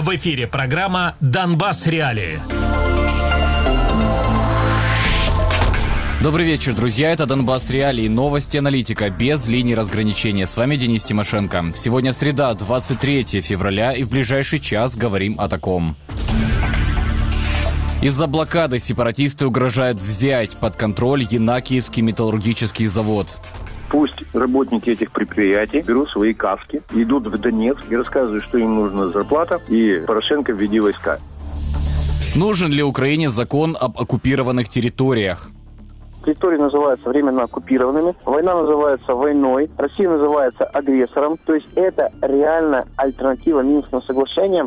В эфире программа «Донбасс. Реалии». Добрый вечер, друзья. Это «Донбасс. Реалии». Новости аналитика без линий разграничения. С вами Денис Тимошенко. Сегодня среда, 23 февраля, и в ближайший час говорим о таком. Из-за блокады сепаратисты угрожают взять под контроль Янакиевский металлургический завод. Пусть работники этих предприятий берут свои каски, идут в Донецк и рассказывают, что им нужна зарплата, и Порошенко введи войска. Нужен ли Украине закон об оккупированных территориях? Территории называются временно оккупированными, война называется войной, Россия называется агрессором. То есть это реально альтернатива Минским соглашениям.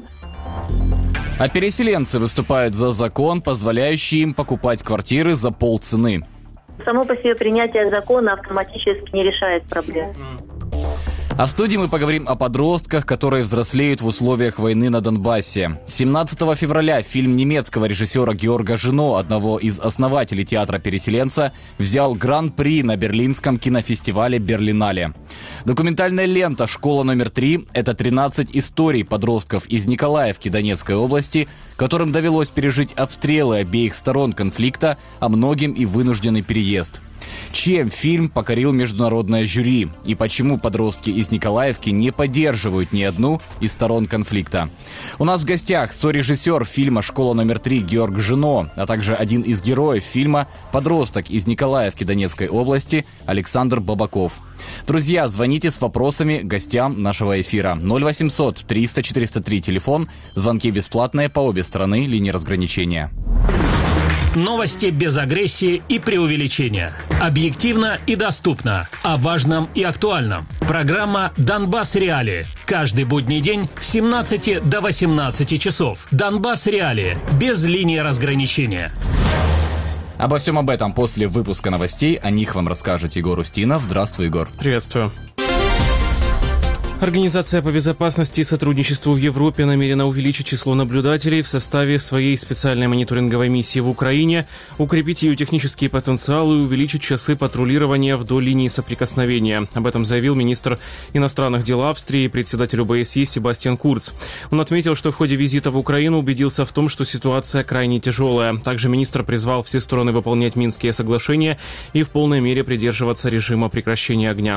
А переселенцы выступают за закон, позволяющий им покупать квартиры за полцены. Само по себе принятие закона автоматически не решает проблем. А в студии мы поговорим о подростках, которые взрослеют в условиях войны на Донбассе. 17 февраля фильм немецкого режиссера Георга Жено, одного из основателей театра «Переселенца», взял гран-при на берлинском кинофестивале «Берлинале». Документальная лента «Школа номер 3» — это 13 историй подростков из Николаевки Донецкой области, которым довелось пережить обстрелы обеих сторон конфликта, а многим и вынужденный переезд. Чем фильм покорил международное жюри и почему подростки из Николаевки не поддерживают ни одну из сторон конфликта? У нас в гостях сорежиссер фильма «Школа номер 3» Георг Жено, а также один из героев фильма «Подросток из Николаевки Донецкой области» Александр Бабаков. Друзья, звоните с вопросами гостям нашего эфира. 0800 300 403 телефон. Звонки бесплатные по обе стороны линии разграничения. Новости без агрессии и преувеличения. Объективно и доступно. О важном и актуальном. Программа «Донбасс. Реалии». Каждый будний день с 17 до 18 часов. «Донбасс. Реалии». Без линии разграничения. Обо всем об этом после выпуска новостей. О них вам расскажет Егор Устинов. Здравствуй, Егор. Приветствую. Организация по безопасности и сотрудничеству в Европе намерена увеличить число наблюдателей в составе своей специальной мониторинговой миссии в Украине, укрепить ее технический потенциал и увеличить часы патрулирования вдоль линии соприкосновения. Об этом заявил министр иностранных дел Австрии, председатель ОБСЕ Себастьян Курц. Он отметил, что в ходе визита в Украину убедился в том, что ситуация крайне тяжелая. Также министр призвал все стороны выполнять Минские соглашения и в полной мере придерживаться режима прекращения огня.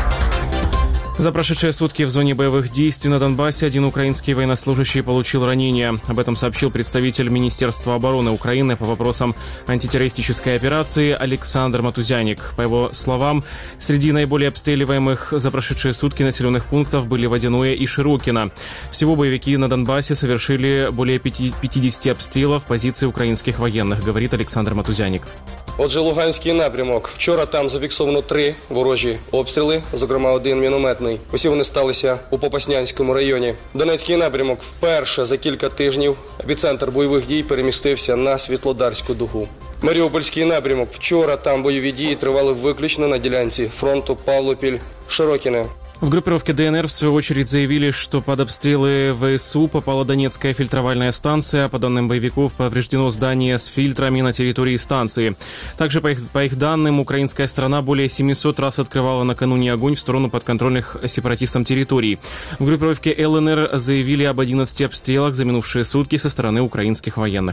За прошедшие сутки в зоне боевых действий на Донбассе один украинский военнослужащий получил ранение. Об этом сообщил представитель Министерства обороны Украины по вопросам антитеррористической операции Александр Матузяник. По его словам, среди наиболее обстреливаемых за прошедшие сутки населенных пунктов были Водяное и Широкино. Всего боевики на Донбассе совершили более 50 обстрелов позиций українських воєнних, говорить Олександр Матузяник. Отже, Луганський напрямок. Вчора там зафіксовано 3 ворожі обстріли, зокрема 1 мінометний. Усі вони сталися у Попаснянському районі. Донецький напрямок вперше за кілька тижнів епіцентр бойових дій перемістився на Світлодарську дугу. Маріупольський напрямок. Вчора там бойові дії тривали виключно на ділянці фронту Павлопіль-Широкине. В группировке ДНР, в свою очередь, заявили, что под обстрелы ВСУ попала Донецкая фильтровальная станция. По данным боевиков, повреждено здание с фильтрами на территории станции. Также, по их данным, украинская сторона более 700 раз открывала накануне огонь в сторону подконтрольных сепаратистам территорий. В группировке ЛНР заявили об 11 обстрелах за минувшие сутки со стороны украинских военных.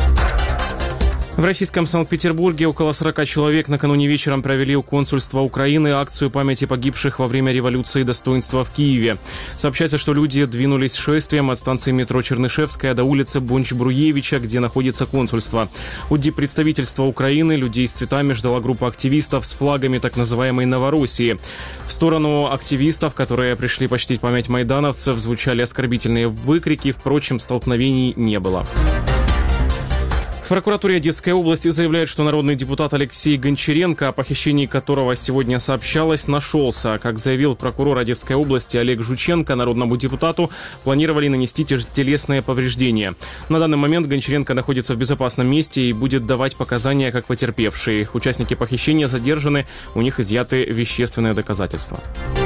В российском Санкт-Петербурге около 40 человек накануне вечером провели у консульства Украины акцию памяти погибших во время революции достоинства в Киеве. Сообщается, что люди двинулись шествием от станции метро Чернышевская до улицы Бонч-Бруевича, где находится консульство. У представительства Украины людей с цветами ждала группа активистов с флагами так называемой Новороссии. В сторону активистов, которые пришли почтить память майдановцев, звучали оскорбительные выкрики, впрочем, столкновений не было. В прокуратуре Одесской области заявляют, что народный депутат Алексей Гончаренко, о похищении которого сегодня сообщалось, нашелся. Как заявил прокурор Одесской области Олег Жученко, народному депутату планировали нанести телесные повреждения. На данный момент Гончаренко находится в безопасном месте и будет давать показания как потерпевший. Участники похищения задержаны, у них изъяты вещественные доказательства.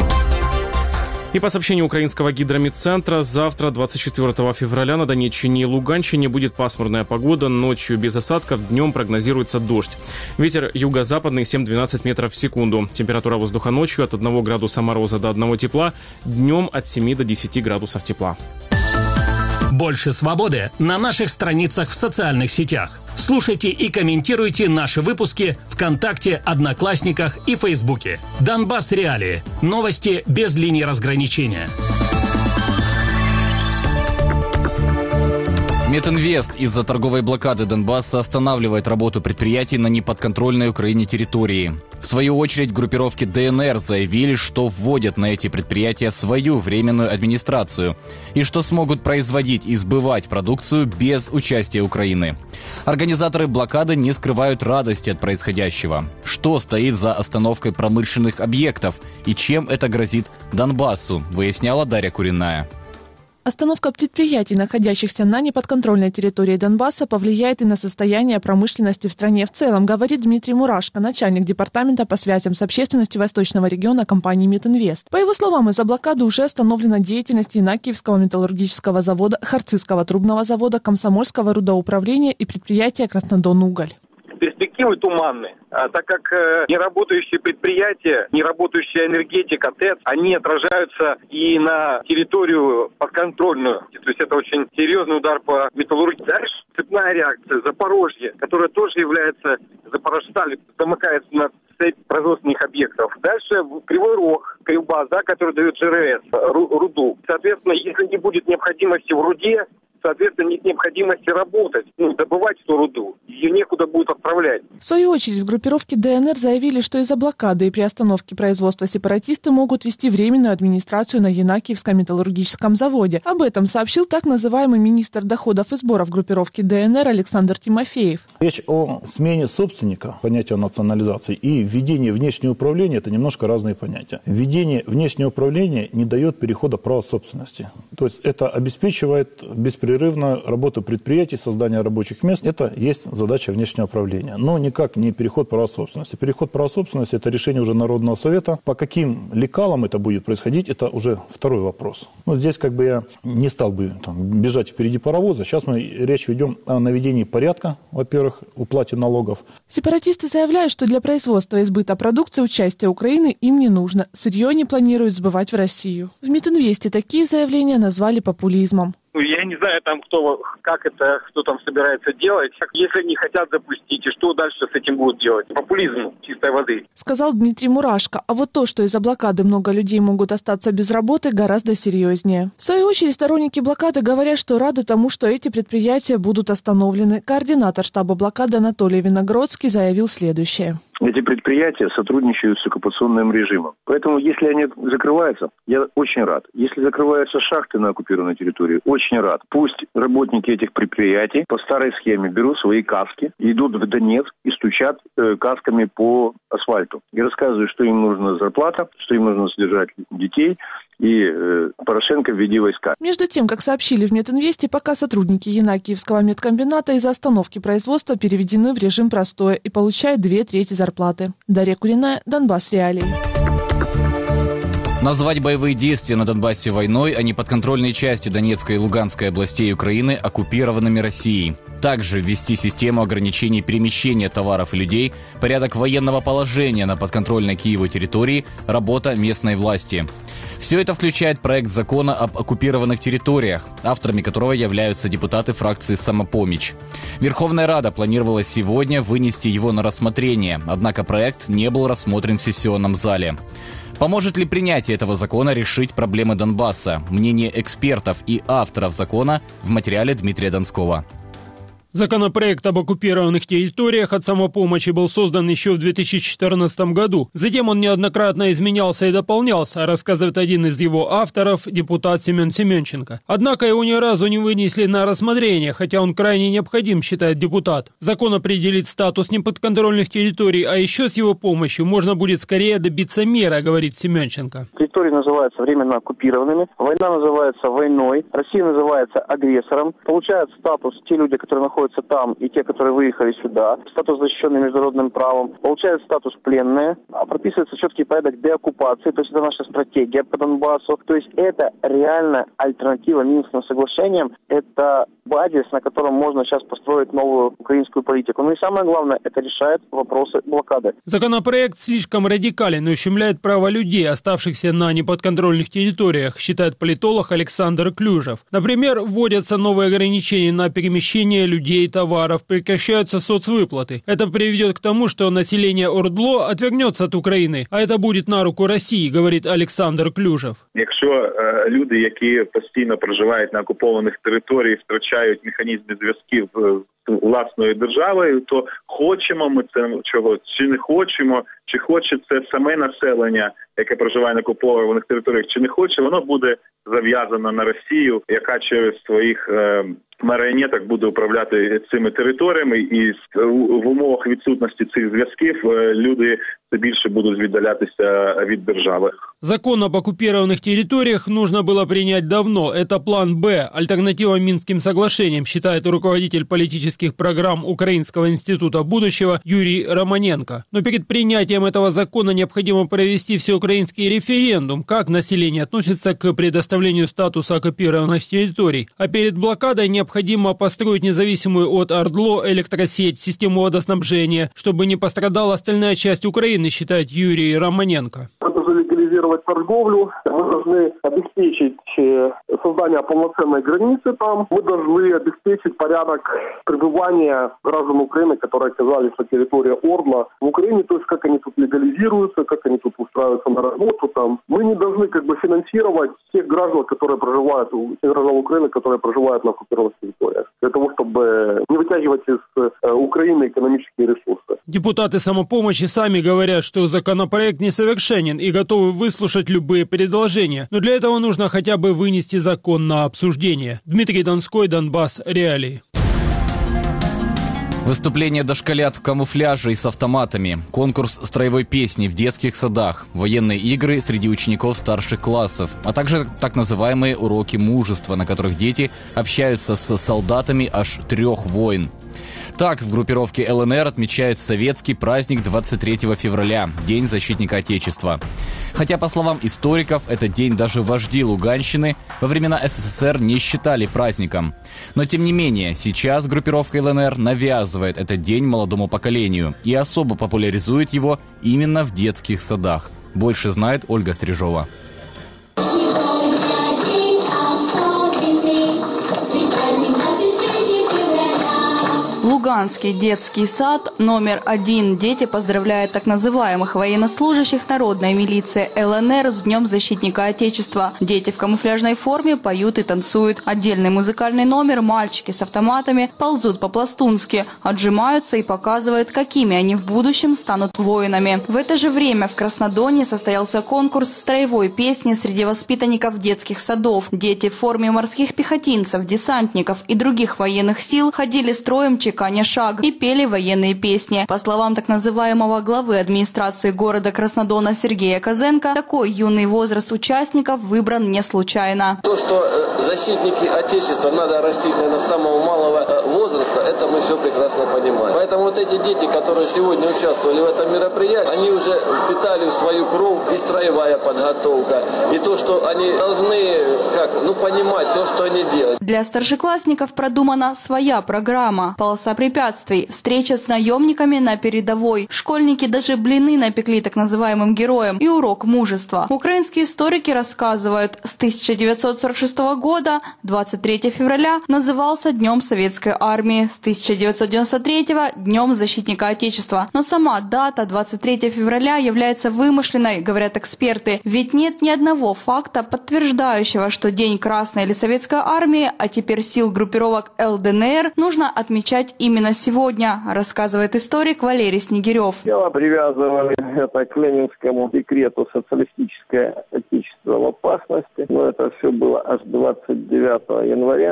И по сообщению украинского гидрометцентра, завтра, 24 февраля, на Донеччине и Луганщине будет пасмурная погода, ночью без осадков, днем прогнозируется дождь. Ветер юго-западный 7-12 метров в секунду. Температура воздуха ночью от 1 градуса мороза до 1 тепла, днем от 7 до 10 градусов тепла. Больше свободы на наших страницах в социальных сетях. Слушайте и комментируйте наши выпуски ВКонтакте, Одноклассниках и Фейсбуке. Донбасс Реалии. Новости без линии разграничения. Метинвест из-за торговой блокады Донбасса останавливает работу предприятий на неподконтрольной Украине территории. В свою очередь, группировки ДНР заявили, что вводят на эти предприятия свою временную администрацию и что смогут производить и сбывать продукцию без участия Украины. Организаторы блокады не скрывают радости от происходящего. Что стоит за остановкой промышленных объектов и чем это грозит Донбассу, выясняла Дарья Куриная. Остановка предприятий, находящихся на неподконтрольной территории Донбасса, повлияет и на состояние промышленности в стране в целом, говорит Дмитрий Мурашко, начальник департамента по связям с общественностью Восточного региона компании «Метинвест». По его словам, из-за блокады уже остановлена деятельность Янакиевского металлургического завода, Харцизского трубного завода, Комсомольского рудоуправления и предприятия «Краснодон-Уголь». Перспективы туманны, так как неработающие предприятия, неработающая энергетика, ТЭЦ, они отражаются и на территорию подконтрольную. То есть это очень серьезный удар по металлургии. Дальше цепная реакция, Запорожье, которая тоже является, Запорожсталь замыкается на цепь производственных объектов. Дальше Кривой Рог, Кривбас, который дает ЖРС, руду. Соответственно, если не будет необходимости в руде, соответственно, нет необходимости работать, добывать эту руду. Ее некуда будет отправлять. В свою очередь, в группировке ДНР заявили, что из-за блокады и приостановки производства сепаратисты могут вести временную администрацию на Янакиевском металлургическом заводе. Об этом сообщил так называемый министр доходов и сборов группировки ДНР Александр Тимофеев. Речь о смене собственника, понятие национализации, и введение внешнего управления – это немножко разные понятия. Введение внешнего управления не дает перехода права собственности. То есть это обеспечивает беспрерывно работу предприятий, создание рабочих мест. Это есть задача внешнего управления. Но никак не переход права собственности. Переход права собственности – это решение уже Народного совета. По каким лекалам это будет происходить, это уже второй вопрос. Здесь я не стал бы бежать впереди паровоза. Сейчас мы речь ведем о наведении порядка, во-первых, уплате налогов. Сепаратисты заявляют, что для производства и сбыта продукции участия Украины им не нужно. Сырье они планируют сбывать в Россию. В Метинвесте такие заявления назвали популизмом. Я не знаю, кто там собирается делать. Если не хотят запустить, и что дальше с этим будут делать? Популизм чистой воды. Сказал Дмитрий Мурашко. А вот то, что из-за блокады много людей могут остаться без работы, гораздо серьезнее. В свою очередь, сторонники блокады говорят, что рады тому, что эти предприятия будут остановлены. Координатор штаба блокады Анатолий Виногродский заявил следующее. Эти предприятия сотрудничают с оккупационным режимом. Поэтому, если они закрываются, я очень рад. Если закрываются шахты на оккупированной территории, очень рад. Пусть работники этих предприятий по старой схеме берут свои каски, идут в Донецк и стучат касками по асфальту. И рассказывают, что им нужна зарплата, что им нужно содержать детей, и Порошенко введи войска. Между тем, как сообщили в Метинвесте, пока сотрудники Янакиевского медкомбината из-за остановки производства переведены в режим простое и получают 2/3 зарплаты. Дарья Куриная, Донбасс Реалии. Назвать боевые действия на Донбассе войной, а неподконтрольные части Донецкой и Луганской областей Украины оккупированными Россией. Также ввести систему ограничений перемещения товаров и людей, порядок военного положения на подконтрольной Киеву территории, работа местной власти. Все это включает проект закона об оккупированных территориях, авторами которого являются депутаты фракции «Самопомощь». Верховная Рада планировала сегодня вынести его на рассмотрение, однако проект не был рассмотрен в сессионном зале. Поможет ли принятие этого закона решить проблемы Донбасса? Мнение экспертов и авторов закона в материале Дмитрия Донского. Законопроект об оккупированных территориях от «Самопомощи» был создан еще в 2014 году. Затем он неоднократно изменялся и дополнялся, рассказывает один из его авторов, депутат Семен Семенченко. Однако его ни разу не вынесли на рассмотрение, хотя он крайне необходим, считает депутат. Закон определит статус неподконтрольных территорий, а еще с его помощью можно будет скорее добиться мира, говорит Семенченко. Территории называются временно оккупированными, война называется войной, Россия называется агрессором. Получают статус те люди, которые находятся находятся там, и те, которые выехали сюда, статус защищенный международным правом, получают статус пленные, прописывается четкий порядок деоккупации, то есть это наша стратегия по Донбассу. То есть это реально альтернатива Минским соглашениям, это базис, на котором можно сейчас построить новую украинскую политику. Ну и самое главное, это решает вопросы блокады. Законопроект слишком радикален и ущемляет права людей, оставшихся на неподконтрольных территориях, считает политолог Александр Клюжев. Например, вводятся новые ограничения на перемещение людей и товаров, прекращаются соцвыплаты. Это приведет к тому, что население ОРДЛО отвернется от України, а это будет на руку Росії, говорить Олександр Клюжев. Якщо люди, які постійно проживають на окупованих територіях, втрачають механізми зв'язків з власною державою, то хочемо ми це чого, чи не хочемо, чи хоче це саме населення, яке проживає на окупованих територіях, чи не хоче, воно буде зав'язано на Росію, яка через своїх маріонеток буде управляти цими територіями, і в умовах відсутності цих зв'язків люди все більше будуть віддалятися від держави. Закон об оккупированных территориях нужно было принять давно. Это план «Б», альтернатива Минским соглашениям, считает руководитель политических программ Украинского института будущего Юрий Романенко. Но перед принятием этого закона необходимо провести всеукраинский референдум, как население относится к предоставлению статуса оккупированных территорий. А перед блокадой необходимо построить независимую от ОРДЛО электросеть, систему водоснабжения, чтобы не пострадала остальная часть Украины, считает Юрий Романенко. Легализировать торговлю, мы должны обеспечить создание полноценной границы там, мы должны обеспечить порядок пребывания граждан Украины, которые оказались на территории ОРДЛО в Украине, то есть как они тут легализируются, как они тут устраиваются на работу там. Мы не должны финансировать тех граждан, которые проживают, тех граждан Украины, которые проживают на оккупированных территориях, для того, чтобы не вытягивать из Украины экономические ресурсы. Депутаты самопомощи сами говорят, что законопроект несовершенен и готовы выслушать любые предложения. Но для этого нужно хотя бы вынести закон на обсуждение. Дмитрий Донской, Донбасс, реалии. Выступление дошколят в камуфляже и с автоматами, конкурс строевой песни в детских садах, военные игры среди учеников старших классов, а также так называемые уроки мужества, на которых дети общаются с солдатами аж 3 войн. Так, в группировке ЛНР отмечает советский праздник 23 февраля, День защитника Отечества. Хотя, по словам историков, этот день даже вожди Луганщины во времена СССР не считали праздником. Но, тем не менее, сейчас группировка ЛНР навязывает этот день молодому поколению и особо популяризует его именно в детских садах. Больше знает Ольга Стрижова. Луганский детский сад номер 1. Дети поздравляют так называемых военнослужащих народной милиции ЛНР с Днем защитника Отечества. Дети в камуфляжной форме поют и танцуют. Отдельный музыкальный номер «Мальчики с автоматами» ползут по-пластунски, отжимаются и показывают, какими они в будущем станут воинами. В это же время в Краснодоне состоялся конкурс строевой песни среди воспитанников детских садов. Дети в форме морских пехотинцев, десантников и других военных сил ходили строем чеканя шаг и пели военные песни. По словам так называемого главы администрации города Краснодона Сергея Козенко, такой юный возраст участников выбран не случайно. То, что защитники Отечества надо растить, наверное, с самого малого возраста, это мы все прекрасно понимаем. Поэтому вот эти дети, которые сегодня участвовали в этом мероприятии, они уже впитали в свою кровь и строевая подготовка, и то, что они должны понимать то, что они делают. Для старшеклассников продумана своя программа. Полоса препятствий, встреча с наемниками на передовой. Школьники даже блины напекли так называемым героям и урок мужества. Украинские историки рассказывают, с 1946 года 23 февраля назывался Днем Советской Армии, с 1993 – Днем Защитника Отечества. Но сама дата 23 февраля является вымышленной, говорят эксперты, ведь нет ни одного факта, подтверждающего, что День Красной или Советской Армии, а теперь сил группировок ЛДНР, нужно отмечать именно сегодня, рассказывает историк Валерий Снегирев. Дело привязывали это к ленинскому декрету «Социалистическое отечество в опасности». Но это все было аж 29 января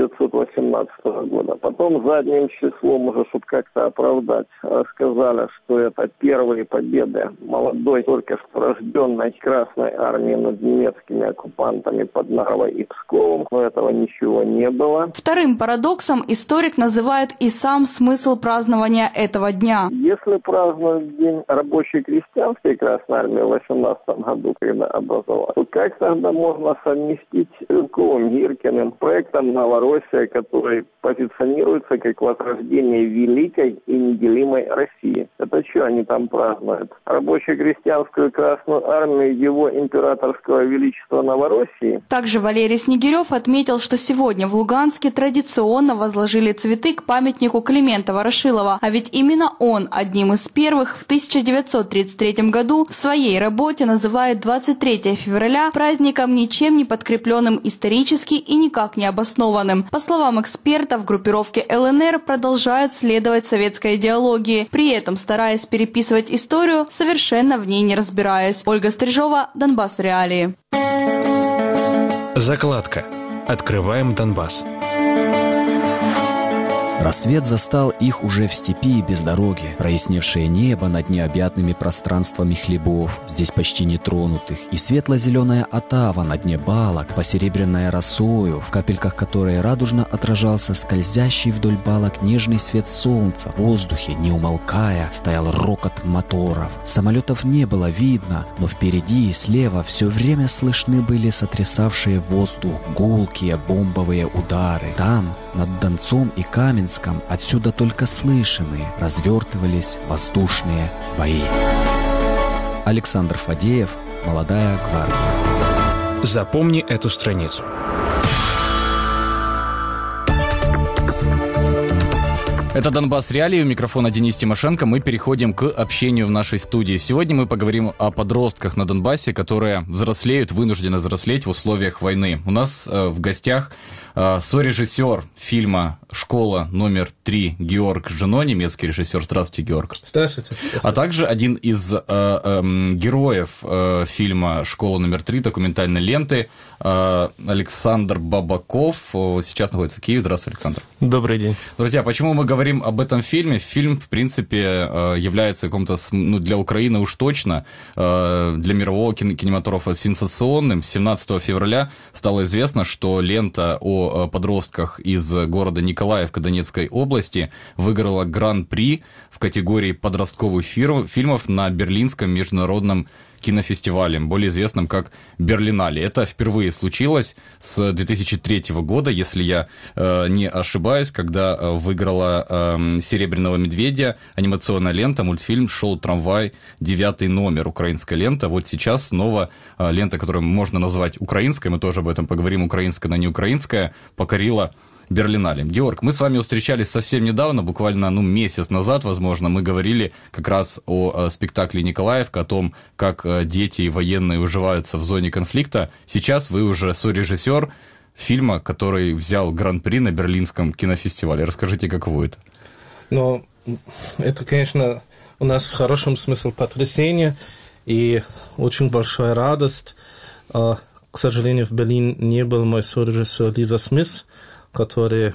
1918 года. Потом задним числом, уже чтобы как-то оправдать, сказали, что это первые победы молодой, только что рожденной Красной Армии над немецкими оккупантами под Нарва и Псковом, но этого ничего не было. Вторым парадоксом историк называет и сам смысл празднования этого дня. Если праздновать День рабочей крестьянской Красной Армии в 18 году, когда образовалась, то как тогда можно совместить с Стрелковым, Гиркиным проектом «Новороссия», который позиционируется как возрождение великой и неделимой России? Это что они там празднуют? Рабоче-крестьянскую Красную Армию его императорского величества Новороссии? Также Валерий Снегирев отметил, что сегодня в Луганске традиционно возложили цветы к памятнику Климента Ворошилова, а ведь именно он одним из первых в 1933 году в своей работе называет 23 февраля праздником ничем не подкрепленным исторически и никак не обоснованным. По словам экспертов, группировки ЛНР продолжают следовать советской идеологии, при этом стараясь переписывать историю, совершенно в ней не разбираясь. Ольга Стрижова, Донбасс Реалии. Закладка. Открываем Донбасс. Рассвет застал их уже в степи и без дороги. Проясневшее небо над необъятными пространствами хлебов, здесь почти нетронутых, и светло-зеленая отава на дне балок, посеребренная росою, в капельках которой радужно отражался скользящий вдоль балок нежный свет солнца. В воздухе, не умолкая, стоял рокот моторов. Самолетов не было видно, но впереди и слева все время слышны были сотрясавшие воздух гулкие бомбовые удары. Там, над Донцом и Каменском, отсюда только слышимые, развертывались воздушные бои. Александр Фадеев, «Молодая гвардия». Запомни эту страницу. Это «Донбасс Реалии», у микрофона Денис Тимошенко. Мы переходим к общению в нашей студии. Сегодня мы поговорим о подростках на Донбассе, которые взрослеют, вынуждены взрослеть в условиях войны. У нас в гостях сорежиссер фильма «Школа номер 3» Георг Жено, немецкий режиссер. Здравствуйте, Георг. Здравствуйте. А также один из героев фильма «Школа номер 3», документальной ленты, Александр Бабаков. Сейчас находится в Киеве. Здравствуйте, Александр. Добрый день. Друзья, почему мы говорим об этом фильме? Фильм, в принципе, является каким-то, для Украины уж точно, для мирового кинематографа сенсационным. 17 февраля стало известно, что лента о подростках из города Николаевка Донецкой области выиграла гран-при в категории подростковых фильмов на Берлинском международном кинофестивале, более известном как Берлинале. Это впервые случилось с 2003 года, если я не ошибаюсь, когда выиграла «Серебряного медведя» анимационная лента, мультфильм «Шел трамвай», 9 номер, украинская лента. Вот сейчас снова лента, которую можно назвать украинской, мы тоже об этом поговорим, украинская, но не украинская, покорила Берлинале. Георг, мы с вами встречались совсем недавно, буквально месяц назад, возможно, мы говорили как раз о спектакле «Николаевка», о том, как дети и военные уживаются в зоне конфликта. Сейчас вы уже сорежиссер фильма, который взял гран-при на Берлинском кинофестивале. Расскажите, каково это? Ну, это, конечно, у нас в хорошем смысле потрясение и очень большая радость. К сожалению, в Берлине не был мой сорежиссер Лиза Смис, у которой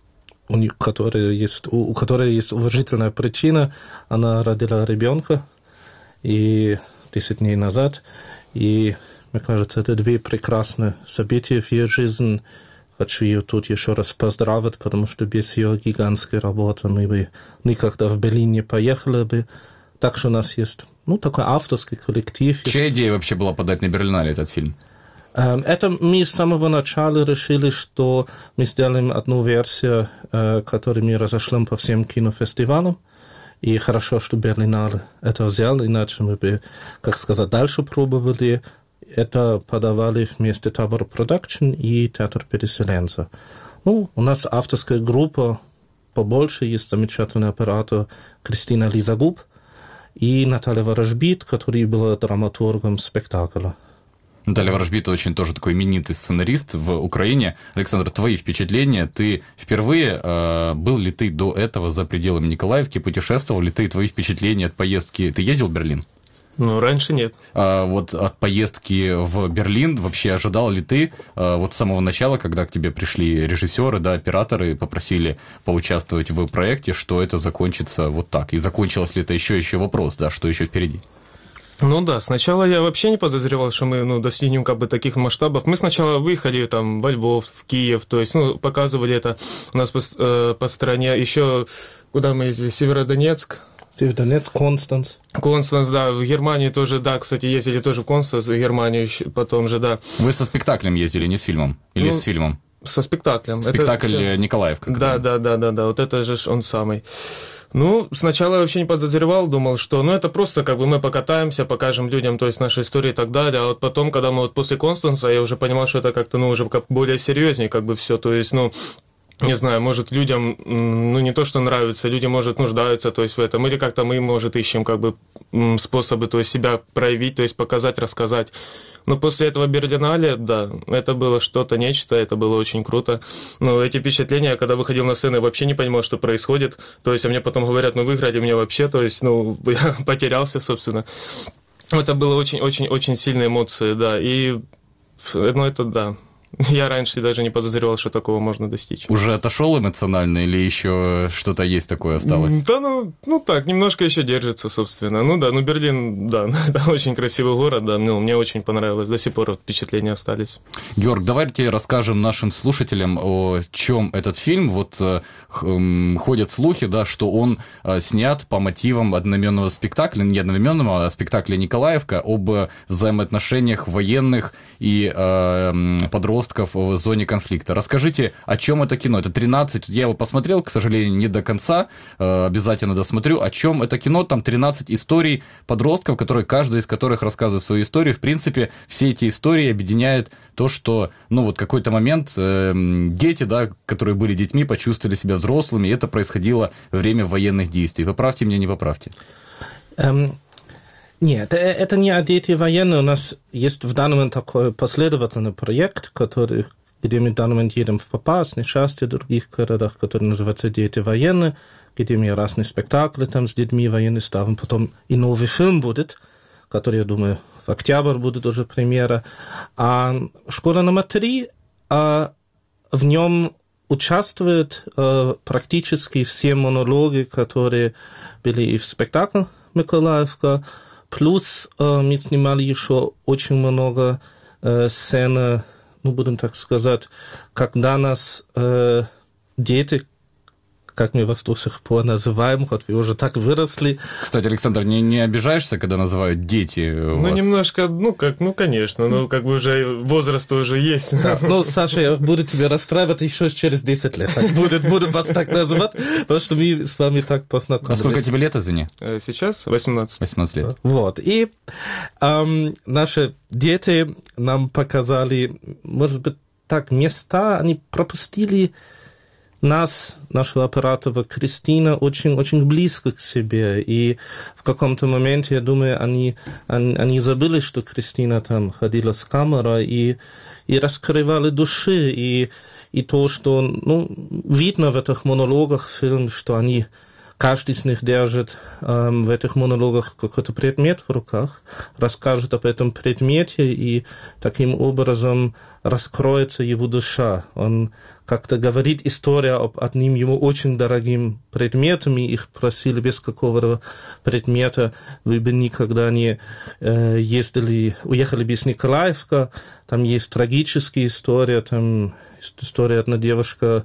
есть уважительная причина. Она родила ребенка 10 дней назад. И, мне кажется, это 2 прекрасные события в ее жизни. Хочу ее тут еще раз поздравить, потому что без ее гигантской работы мы бы никогда в Берлин не поехали бы. Так что у нас есть такой авторский коллектив. Чья идея вообще была подать на Берлинале этот фильм? Это мы с самого начала решили, что мы сделаем одну версию, которую мы разошлем по всем кинофестивалям. И хорошо, что Берлинале это взял, иначе мы бы, дальше пробовали. Это подавали вместе Табор Продакшн и Театр Переселенца. У нас авторская группа побольше, есть замечательный оператор Кристина Лизагуб и Наталья Ворожбит, которая была драматургом спектакля. Наталья Ворожбит очень тоже такой именитый сценарист в Украине. Александр, твои впечатления? Ты впервые, был ли ты до этого за пределами Николаевки, путешествовал ли ты, твои впечатления от поездки? Ты ездил в Берлин? Раньше нет. Вот от поездки в Берлин вообще ожидал ли ты вот с самого начала, когда к тебе пришли режиссеры, операторы, попросили поучаствовать в проекте, что это закончится вот так? И закончилось ли это еще вопрос, что еще впереди? Ну да, сначала я вообще не подозревал, что мы достигнем как бы таких масштабов. Мы сначала выехали там во Львов, в Киев, то есть показывали это у нас по стране. Еще куда мы ездили? Северодонецк. Северодонецк, Констанц. Констанц, да, в Германии тоже, да, кстати, ездили тоже в Констанц, в Германию потом же, да. Вы со спектаклем ездили, не с фильмом? Или с фильмом? Со спектаклем. Спектакль это Николаевка. Да, вот это же он самый. Сначала я вообще не подозревал, думал, что, это просто как бы мы покатаемся, покажем людям, то есть наши истории и так далее, а вот потом, когда мы после Констанца, я уже понимал, что это как-то, уже как более серьезнее как бы все, то есть, не знаю, может, людям, не то, что нравится, люди, может, нуждаются, то есть, в этом, или как-то мы, может, ищем, как бы, способы, то есть, себя проявить, то есть, показать, рассказать. Но после этого Берлинале, да, это было что-то, нечто, это было очень круто. Но эти впечатления, когда выходил на сцену, я вообще не понимал, что происходит. То есть, мне потом говорят, вы играли меня вообще, то есть, я потерялся, собственно. Это было очень-очень-очень сильные эмоции, да, и, это да. Я раньше даже не подозревал, что такого можно достичь. Уже отошел эмоционально или еще что-то есть такое осталось? Да, так, немножко еще держится, собственно. Берлин, да, это очень красивый город, да, мне очень понравилось, до сих пор впечатления остались. Георг, давайте расскажем нашим слушателям, о чем этот фильм. Вот ходят слухи, да, что он снят по мотивам одноименного спектакля, не одноименного, а спектакля «Николаевка» об взаимоотношениях военных и подростков в зоне конфликта. Расскажите, о чем это кино? Это 13, я его посмотрел, к сожалению, не до конца, обязательно досмотрю. О чем это кино? Там 13 историй подростков, каждая из которых рассказывает свою историю. В принципе, все эти истории объединяют то, что, какой-то момент дети, да, которые были детьми, почувствовали себя взрослыми, и это происходило во время военных действий. Поправьте меня, не поправьте. Нет, это не дети военные. У нас есть в данный момент такой последовательный проект, где мы в данный момент едем в Попасный, части в других городах, который называется «Дети военные», где мы разные спектакли там с детьми военными ставим. Потом и новый фильм будет, который, я думаю, в октябре будет уже премьера. А школа номер 3, в нем участвуют практически все монологи, которые были и в спектакле «Николаевка». Плюс мы снимали еще очень много сцен, будем так сказать, когда нас дети, как мы вас до сих пор называем, хоть вы уже так выросли. Кстати, Александр, не обижаешься, когда называют дети у вас? Немножко, конечно, как бы уже возраст уже есть. Да, Саша, я буду тебя расстраивать еще через 10 лет. Буду вас так называть, потому что мы с вами так познакомились. А сколько тебе лет, извини? Сейчас 18. 18 лет. Вот, и наши дети нам показали, может быть, так, места, они пропустили нашего оператора Кристина очень близко к себе. И в каком-то моменте, я думаю, они забыли, что Кристина там ходила с камерой и раскрывали души. И то, что видно в этих монологах фильма, что каждый из них держит в этих монологах какой-то предмет в руках, расскажет об этом предмете, и таким образом раскроется его душа. Он как-то говорит историю об одним ему очень дорогим предметом, и их просили без какого-то предмета, вы бы никогда не уехали без Николаевка. Там есть трагическая история, там есть история, одна девушка,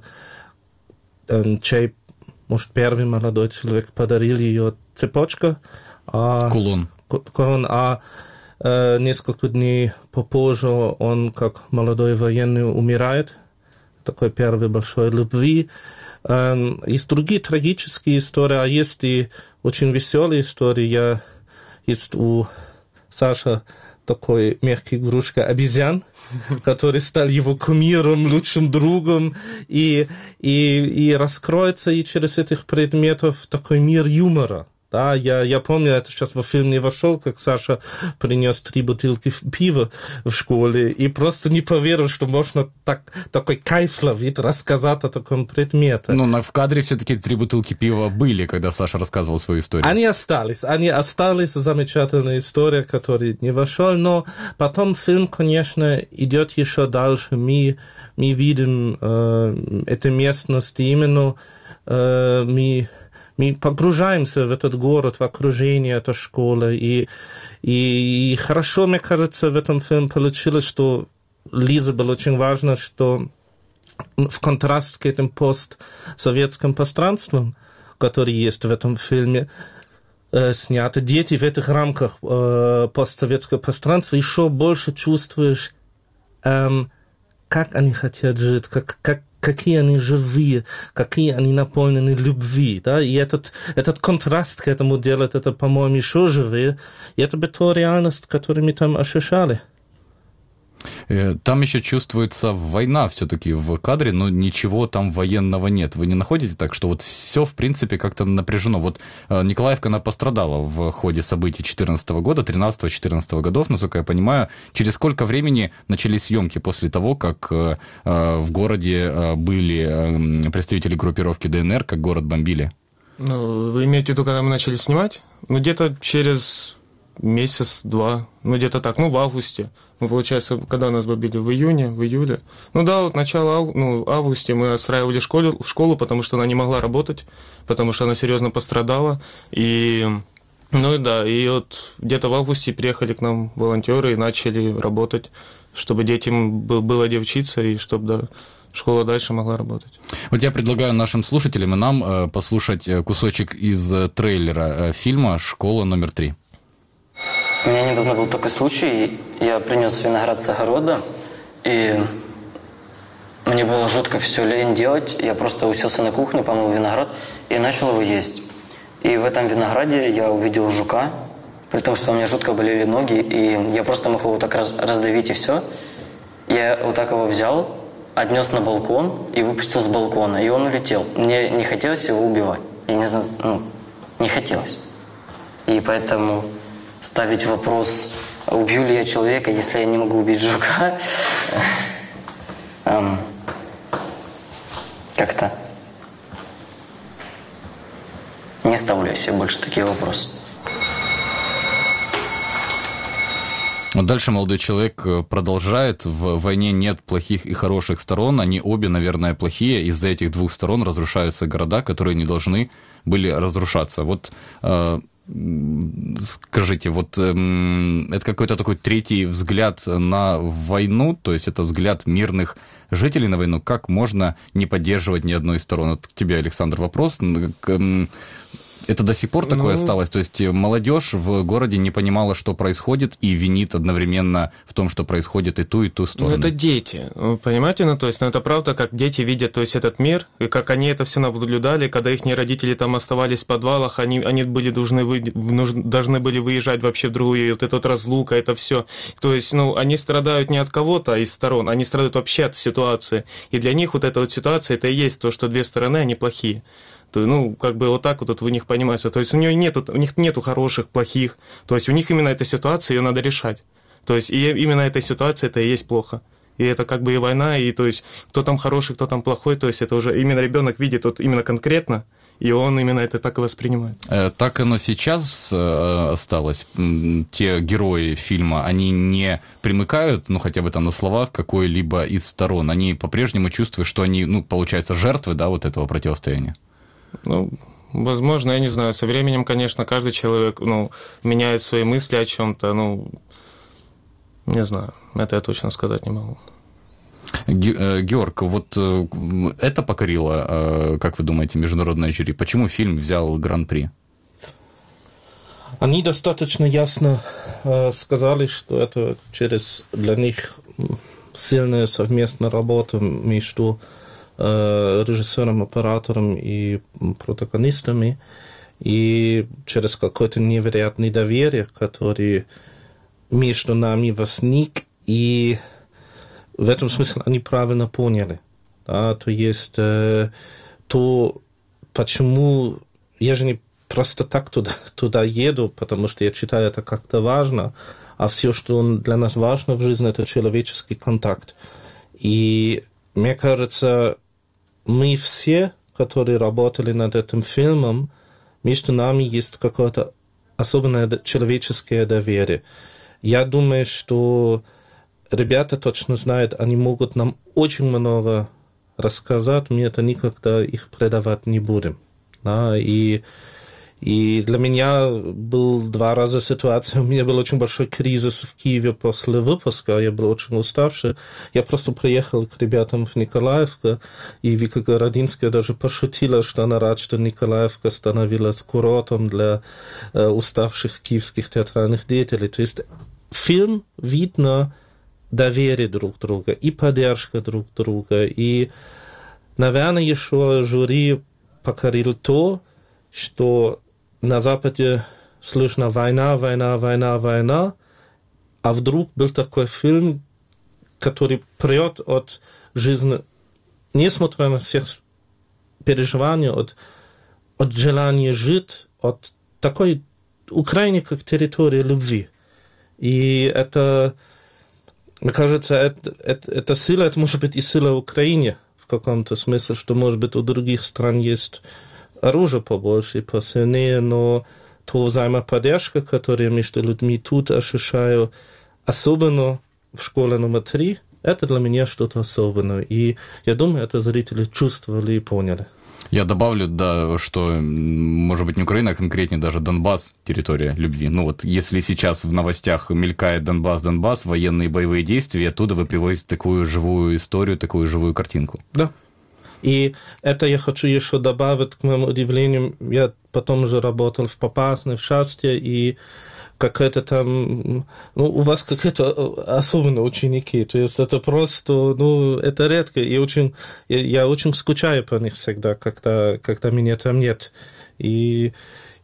чей может, первый молодой человек подарил ее цепочку. Кулон. А несколько дней попозже он, как молодой военный, умирает. Такой первый большой любви. Есть другие трагические истории, а есть и очень веселые истории. Есть у Саши такой мягкий игрушка обезьян, который стал его кумиром, лучшим другом, и раскроется и через этих предметов такой мир юмора. Да, я помню, это сейчас во фильм не вошел, как Саша принес 3 бутылки пива в школе и просто не поверил, что можно такой кайф ловить, рассказать о таком предмете. В кадре все-таки 3 бутылки пива были, когда Саша рассказывал свою историю. Они остались, замечательная история, которая не вошел, но потом фильм, конечно, идет еще дальше. Мы видим эту местность, именно мы погружаемся в этот город, в окружение этой школы, и И хорошо, мне кажется, в этом фильме получилось, что Лизе было очень важно, что в контраст к этим постсоветским пространствам, которые есть в этом фильме, сняты, дети в этих рамках постсоветского пространства еще больше чувствуешь, как они хотят жить, какие они живые, какие они наполнены любви, да, и этот контраст к этому делает это, по-моему, еще живее, и это бы та реальность, которую мы там ощущали. Там еще чувствуется война все-таки в кадре, но ничего там военного нет. Вы не находите так, что вот все, в принципе, как-то напряжено? Вот Николаевка, она пострадала в ходе событий 2014 года, 13-14 годов, насколько я понимаю. Через сколько времени начались съемки после того, как в городе были представители группировки ДНР, как город бомбили? Ну, вы имеете в виду, когда мы начали снимать? Ну, где-то через месяц-два, ну, где-то так, ну, в августе. Ну, получается, когда нас бомбили? В июне, в июле. Ну, да, вот начало августе мы отстраивали школу, потому что она не могла работать, потому что она серьезно пострадала. И, ну, и да, и вот где-то в августе приехали к нам волонтеры и начали работать, чтобы детям было где учиться, и чтобы, да, школа дальше могла работать. Вот я предлагаю нашим слушателям и нам послушать кусочек из трейлера фильма «Школа номер 3». У меня недавно был такой случай, я принес виноград с огорода, и мне было жутко все лень делать, я просто уселся на кухне, помыл виноград и начал его есть. И в этом винограде я увидел жука, при том, что у меня жутко болели ноги, и я просто мог его вот так раздавить и все. Я вот так его взял, отнес на балкон и выпустил с балкона, и он улетел. Мне не хотелось его убивать, я не знаю, не хотелось. И поэтому ставить вопрос, убью ли я человека, если я не могу убить жука, как-то не ставлю я себе больше такие вопросы. Вот дальше молодой человек продолжает. В войне нет плохих и хороших сторон. Они обе, наверное, плохие. Из-за этих двух сторон разрушаются города, которые не должны были разрушаться. Вот скажите, вот это какой-то такой третий взгляд на войну, то есть это взгляд мирных жителей на войну. Как можно не поддерживать ни одной из сторон? Вот к тебе, Александр, вопрос. Это до сих пор такое осталось? То есть молодежь в городе не понимала, что происходит, и винит одновременно в том, что происходит и ту сторону? Ну, это дети, понимаете? Ну, то есть, это правда, как дети видят, то есть, этот мир, и как они это все наблюдали, когда их родители там оставались в подвалах, они были должны были выезжать вообще в другую, вот эта вот разлука, это все. То есть, они страдают не от кого-то из сторон, они страдают вообще от ситуации. И для них вот эта вот ситуация, это и есть то, что две стороны, они плохие. Как бы вот так вот в них понимается. То есть у них нету хороших, плохих. То есть у них именно эта ситуация, ее надо решать. То есть и именно эта ситуация, это и есть плохо. И это как бы и война, и то есть кто там хороший, кто там плохой, то есть это уже именно ребенок видит вот именно конкретно, и он именно это так и воспринимает. Так оно сейчас осталось? Те герои фильма, они не примыкают, хотя бы там на словах, какой-либо из сторон? Они по-прежнему чувствуют, что они, получается, жертвы, да, вот этого противостояния? Возможно, я не знаю. Со временем, конечно, каждый человек, меняет свои мысли о чем-то. Не знаю. Это я точно сказать не могу. Георг, вот это покорило, как вы думаете, международное жюри? Почему фильм взял гран-при? Они достаточно ясно сказали, что это для них сильная совместная работа между режиссером, оператором и протагонистами, и через какое-то невероятное доверие, которое между нами возник, и в этом смысле они правильно поняли. Да? То есть почему я же не просто так туда еду, потому что я считаю это как-то важно, а все, что для нас важно в жизни, это человеческий контакт. И мне кажется, мы все, которые работали над этим фильмом, между нами есть какое-то особенное человеческое доверие. Я думаю, что ребята точно знают, они могут нам очень много рассказать, мы это никогда их предавать не будем. Да? И И для меня был 2 раза ситуация. У меня был очень большой кризис в Киеве после выпуска. Я был очень уставший. Я просто приехал к ребятам в Николаевку, и Вика Городинская даже пошутила, что она рада, что Николаевка становилась курортом для уставших киевских театральных деятелей. То есть фильм видно доверие друг друга и поддержка друг друга. И, наверное, еще жюри покорил то, что на Западе слышно война, война, война, война, а вдруг был такой фильм, который прет от жизни, несмотря на всех переживаний, от желания жить, от такой Украины как территории любви. И это, мне кажется, это сила, это может быть и сила Украины в каком-то смысле, что, может быть, у других стран есть оружие побольше и посильнее, но то взаимоподдержка, которую между людьми тут ощущаю, особенно в школе номер 3, это для меня что-то особенное. И я думаю, это зрители чувствовали и поняли. Я добавлю, да, что, может быть, не Украина, а конкретнее даже Донбасс, территория любви. Ну вот, если сейчас в новостях мелькает Донбасс, военные боевые действия, оттуда вы привозите такую живую историю, такую живую картинку. Да. И это я хочу еще добавить, к моему удивлению, я потом уже работал в Попасной, в Шасте, и какая-то там, ну, у вас какие-то особенные ученики, то есть это просто, ну, это редко, и очень, я очень скучаю по них всегда, когда меня там нет. И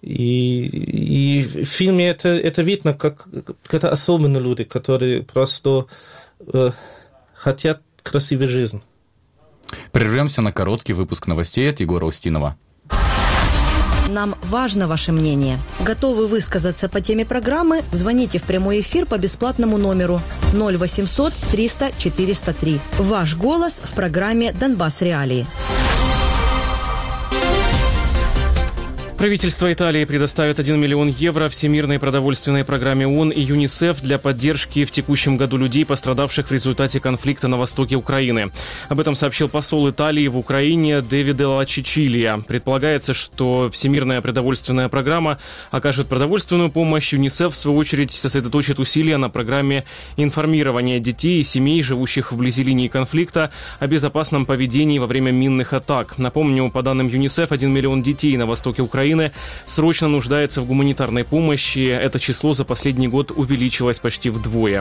в фильме это видно, как это особенные люди, которые просто хотят красивой жизни. Прервемся на короткий выпуск новостей от Егора Устинова. Нам важно ваше мнение. Готовы высказаться по теме программы? Звоните в прямой эфир по бесплатному номеру 0800 300 403. Ваш голос в программе «Донбасс Реалии». Правительство Италии предоставит 1 миллион евро Всемирной продовольственной программе ООН и ЮНИСЕФ для поддержки в текущем году людей, пострадавших в результате конфликта на востоке Украины. Об этом сообщил посол Италии в Украине Дэвиде Ла Чичилия. Предполагается, что Всемирная продовольственная программа окажет продовольственную помощь. ЮНИСЕФ, в свою очередь, сосредоточит усилия на программе информирования детей и семей, живущих вблизи линии конфликта, о безопасном поведении во время минных атак. Напомню, по данным ЮНИСЕФ, 1 миллион детей на востоке Украины срочно нуждается в гуманитарной помощи. Это число за последний год увеличилось почти вдвое.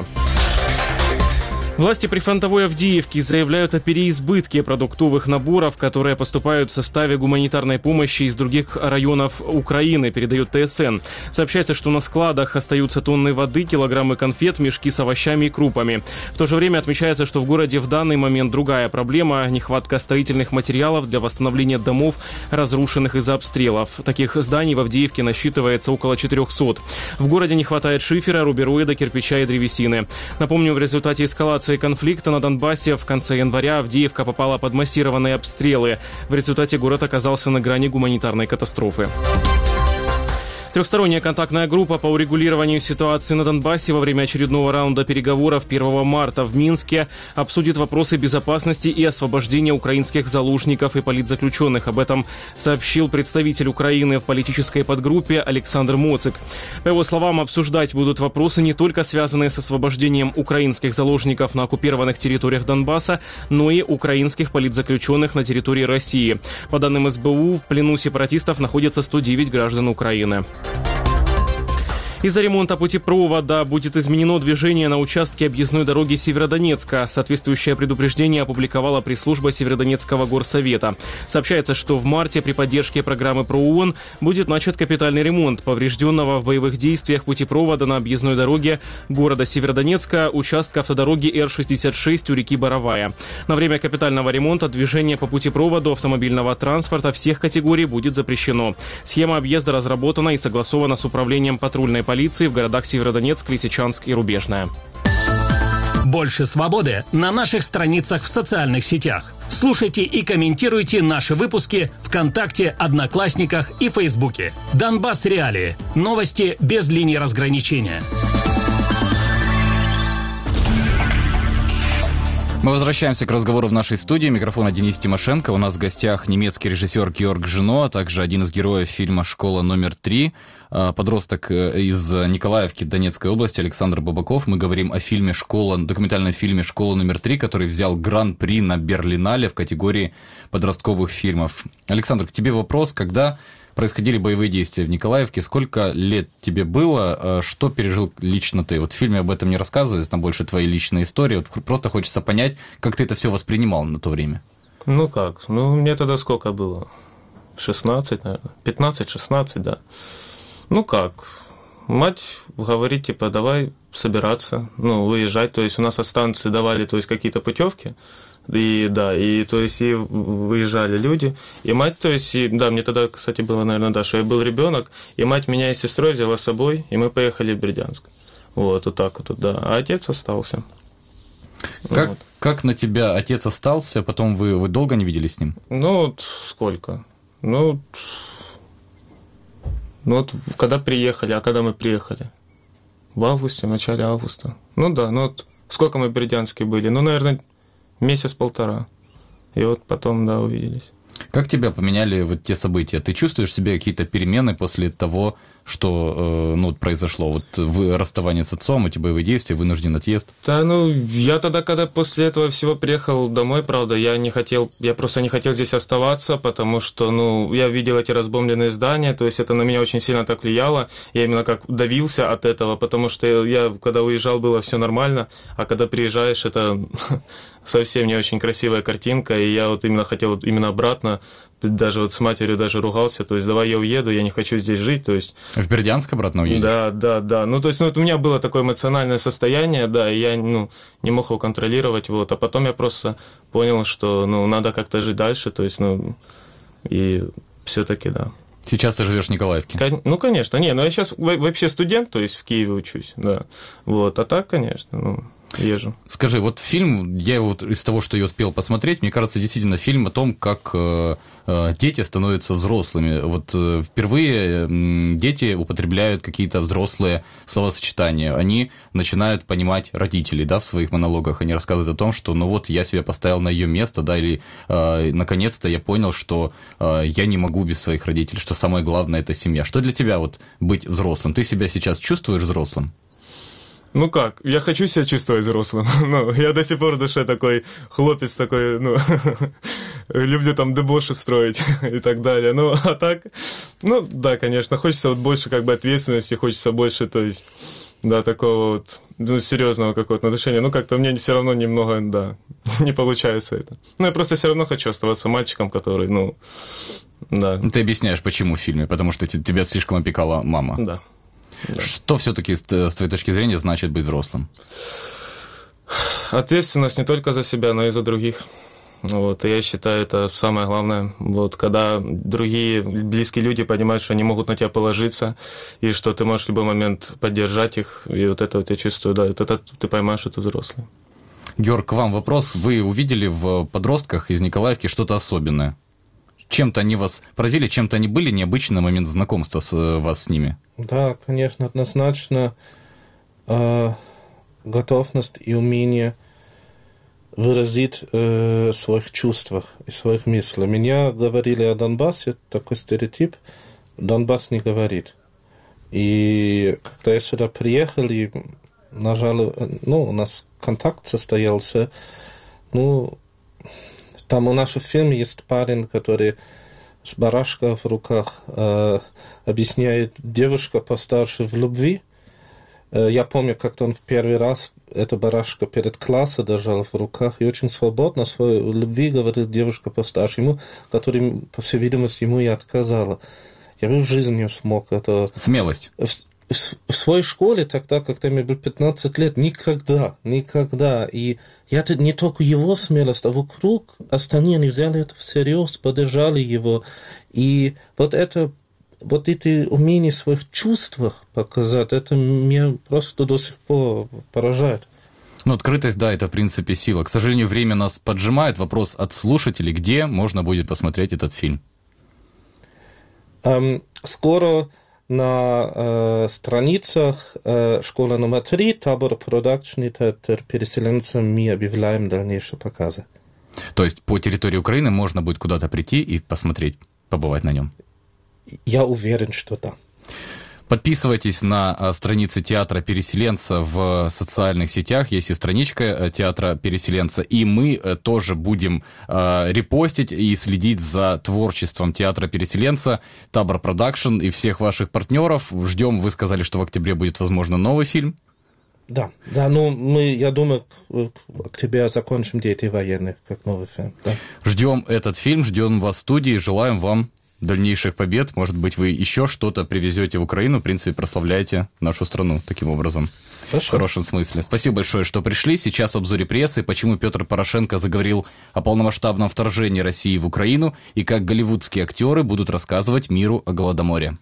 Власти прифронтовой Авдеевки заявляют о переизбытке продуктовых наборов, которые поступают в составе гуманитарной помощи из других районов Украины, передает ТСН. Сообщается, что на складах остаются тонны воды, килограммы конфет, мешки с овощами и крупами. В то же время отмечается, что в городе в данный момент другая проблема – нехватка строительных материалов для восстановления домов, разрушенных из-за обстрелов. Таких зданий в Авдеевке насчитывается около 400. В городе не хватает шифера, рубероида, кирпича и древесины. Напомню, в результате эскалации конфликта на Донбассе в конце января Авдеевка попала под массированные обстрелы. В результате город оказался на грани гуманитарной катастрофы. Трехсторонняя контактная группа по урегулированию ситуации на Донбассе во время очередного раунда переговоров 1 марта в Минске обсудит вопросы безопасности и освобождения украинских заложников и политзаключенных. Об этом сообщил представитель Украины в политической подгруппе Александр Моцик. По его словам, обсуждать будут вопросы не только связанные с освобождением украинских заложников на оккупированных территориях Донбасса, но и украинских политзаключенных на территории России. По данным СБУ, в плену сепаратистов находятся 109 граждан Украины. Из-за ремонта путепровода будет изменено движение на участке объездной дороги Северодонецка. Соответствующее предупреждение опубликовала пресс-служба Северодонецкого горсовета. Сообщается, что в марте при поддержке программы ПРООН будет начат капитальный ремонт поврежденного в боевых действиях путепровода на объездной дороге города Северодонецка, участка автодороги Р-66 у реки Боровая. На время капитального ремонта движение по путепроводу автомобильного транспорта всех категорий будет запрещено. Схема объезда разработана и согласована с управлением патрульной полиции в городах Северодонецк, Лисичанск и Рубежная. Больше свободы на наших страницах в социальных сетях. Слушайте и комментируйте наши выпуски ВКонтакте, Одноклассниках и Фейсбуке. Донбасс Реалии. Новости без линии разграничения. Мы возвращаемся к разговору в нашей студии. Микрофон Денис Тимошенко. У нас в гостях немецкий режиссер Георг Жено, а также один из героев фильма «Школа номер 3», подросток из Николаевки Донецкой области Александр Бабаков. Мы говорим о фильме документальном фильме «Школа номер 3», который взял гран-при на Берлинале в категории подростковых фильмов. Александр, к тебе вопрос. Когда происходили боевые действия в Николаевке, сколько лет тебе было, что пережил лично ты? Вот в фильме об этом не рассказывается, там больше твои личные истории. Вот просто хочется понять, как ты это все воспринимал на то время. Ну как? Ну, мне тогда сколько было? 16, наверное. 15-16, да. Ну как? Мать говорит, типа, давай собираться, выезжать. То есть у нас от станции давали, то есть, какие-то путевки. И то есть и выезжали люди, и мать, то есть, мне тогда, кстати, было, наверное, что я был ребенок, и мать меня и сестрой взяла с собой, и мы поехали в Бердянск. Вот так вот, да. А отец остался. Как на тебя отец остался, потом вы долго не виделись с ним? Сколько? Когда приехали, а когда мы приехали? В августе, в начале августа. Сколько мы в Бердянске были? Наверное, месяц-полтора. И вот потом, увиделись. Как тебя поменяли вот те события? Ты чувствуешь в себе какие-то перемены после того, что произошло? Вот расставание с отцом, эти боевые действия, вынужден отъезд? Да, я тогда, когда после этого всего приехал домой, правда, я просто не хотел здесь оставаться, потому что, я видел эти разбомбленные здания, то есть это на меня очень сильно так влияло, я именно как давился от этого, потому что я, когда уезжал, было все нормально, а когда приезжаешь, это совсем не очень красивая картинка, и я вот именно хотел именно обратно, даже вот с матерью даже ругался, то есть давай я уеду, я не хочу здесь жить, то есть... В Бердянск обратно уедешь? Да. То есть, у меня было такое эмоциональное состояние, да, и я, не мог его контролировать, вот, а потом я просто понял, что, надо как-то жить дальше, то есть, и все-таки, да. Сейчас ты живешь в Николаевке? Конечно, я сейчас вообще студент, то есть в Киеве учусь, да, вот, а так, конечно, езжу. Скажи, вот фильм, я его из того, что я успел посмотреть, мне кажется, действительно фильм о том, как дети становятся взрослыми. Вот впервые дети употребляют какие-то взрослые словосочетания. Они начинают понимать родителей, да, в своих монологах. Они рассказывают о том, что, я себя поставил на ее место, да, или наконец-то я понял, что я не могу без своих родителей, что самое главное – это семья. Что для тебя вот быть взрослым? Ты себя сейчас чувствуешь взрослым? Я хочу себя чувствовать взрослым. Я до сих пор в душе такой хлопец, такой, люблю там дебоши строить и так далее. А так, да, конечно, хочется вот больше как бы ответственности, хочется больше, то есть, да, такого вот, серьезного какого-то отношения. Как-то мне все равно немного, да, не получается это. Я просто все равно хочу оставаться мальчиком, который, да. Ты объясняешь, почему в фильме? Потому что тебя слишком опекала мама. Да. Что все-таки с твоей точки зрения значит быть взрослым? Ответственность не только за себя, но и за других. Вот, и я считаю, это самое главное. Вот, когда другие близкие люди понимают, что они могут на тебя положиться, и что ты можешь в любой момент поддержать их, и вот это вот я чувствую, да, это ты поймаешь, что ты взрослый. Георг, к вам вопрос. Вы увидели в подростках из Николаевки что-то особенное? Чем-то они вас поразили, чем-то они были необычный момент знакомства вас с ними? Да, конечно, однозначно готовность и умение выразить своих чувствах и своих мыслей. Меня говорили о Донбассе, такой стереотип, Донбасс не говорит. И когда я сюда приехал, и нажал, у нас контакт состоялся, там у нас в фильме есть парень, который с барашком в руках объясняет девушка постарше в любви. Я помню, как-то он в первый раз эту барашка перед классом держал в руках и очень свободно о своей любви говорил девушка постарше ему, которой, по всей видимости, ему и отказала. Я бы в жизни не смог это... Смелость. В своей школе тогда, когда мне было 15 лет, никогда. И это не только его смелость, а вокруг остальные они взяли это всерьез, поддержали его. И вот эти умения в своих чувствах показать, это меня просто до сих пор поражает. Открытость, да, это в принципе сила. К сожалению, время нас поджимает. Вопрос от слушателей, где можно будет посмотреть этот фильм? Скоро на страницах школа номер 3, табор продакшн театр переселенцам, мы объявляем дальнейшие показы. То есть по территории Украины можно будет куда-то прийти и посмотреть, побывать на нем? Я уверен, что да. Подписывайтесь на страницы театра переселенца в социальных сетях, есть и страничка театра переселенца, и мы тоже будем репостить и следить за творчеством театра переселенца, Табор Продакшн и всех ваших партнеров. Ждем, вы сказали, что в октябре будет, возможно, новый фильм. Да, ну я думаю, к октября закончим «Дети военных» как новый фильм. Да. Ждем этот фильм, ждем вас в студии, желаем вам дальнейших побед. Может быть, вы еще что-то привезете в Украину, в принципе, прославляете нашу страну таким образом. Хорошо. В хорошем смысле. Спасибо большое, что пришли. Сейчас в обзоре прессы, почему Петр Порошенко заговорил о полномасштабном вторжении России в Украину и как голливудские актеры будут рассказывать миру о Голодоморе.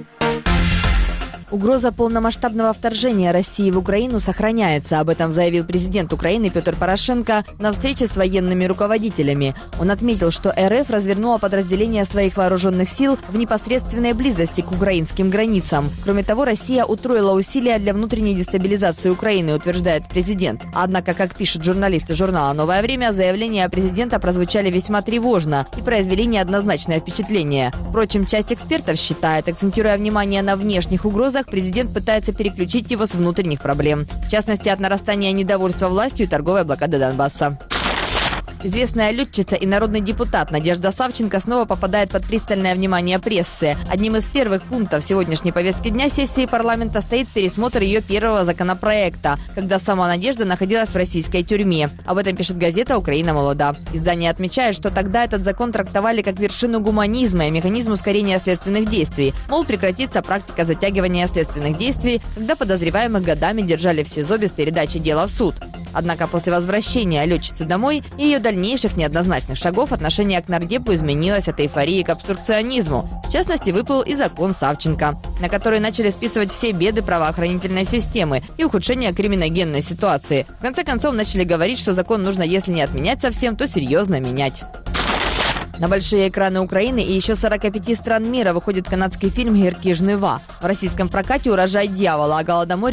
Угроза полномасштабного вторжения России в Украину сохраняется. Об этом заявил президент Украины Петр Порошенко на встрече с военными руководителями. Он отметил, что РФ развернула подразделения своих вооруженных сил в непосредственной близости к украинским границам. Кроме того, Россия утроила усилия для внутренней дестабилизации Украины, утверждает президент. Однако, как пишут журналисты журнала «Новое время», заявления президента прозвучали весьма тревожно и произвели неоднозначное впечатление. Впрочем, часть экспертов считает, акцентируя внимание на внешних угрозах, президент пытается переключить его с внутренних проблем. В частности, от нарастания недовольства властью и торговой блокады Донбасса. Известная летчица и народный депутат Надежда Савченко снова попадает под пристальное внимание прессы. Одним из первых пунктов сегодняшней повестки дня сессии парламента стоит пересмотр ее первого законопроекта, когда сама Надежда находилась в российской тюрьме. Об этом пишет газета «Украина молода». Издание отмечает, что тогда этот закон трактовали как вершину гуманизма и механизм ускорения следственных действий. Мол, прекратится практика затягивания следственных действий, когда подозреваемых годами держали в СИЗО без передачи дела в суд. Однако после возвращения летчицы домой и ее дальнейших неоднозначных шагов отношение к нардепу изменилось от эйфории к абструкционизму. В частности, выплыл и закон Савченко, на который начали списывать все беды правоохранительной системы и ухудшение криминогенной ситуации. В конце концов, начали говорить, что закон нужно, если не отменять совсем, то серьезно менять. На большие экраны Украины и еще 45 стран мира выходит канадский фильм «Гіркі жнива». В российском прокате «Урожай дьявола» о Голодоморе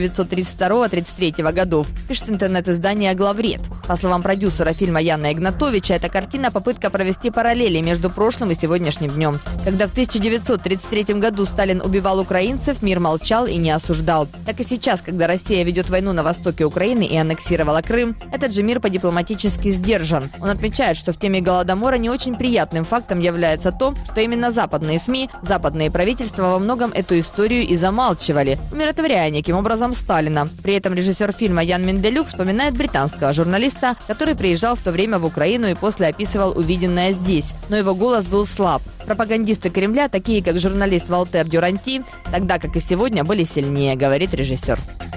1932-33 годов, пишет интернет-издание «Главред». По словам продюсера фильма Яна Игнатовича, эта картина – попытка провести параллели между прошлым и сегодняшним днем. Когда в 1933 году Сталин убивал украинцев, мир молчал и не осуждал. Так и сейчас, когда Россия ведет войну на востоке Украины и аннексировала Крым, этот же мир по-дипломатически сдержан. Он отмечает, что в теме Голодомора не очень приятным фактом является то, что именно западные СМИ, западные правительства во многом эту историю и замалчивали, умиротворяя неким образом Сталина. При этом режиссер фильма Ян Менделюк вспоминает британского журналиста, который приезжал в то время в Украину и после описывал увиденное здесь. Но его голос был слаб. Пропагандисты Кремля, такие как журналист Валтер Дюранти, тогда как и сегодня, были сильнее, говорит режиссер.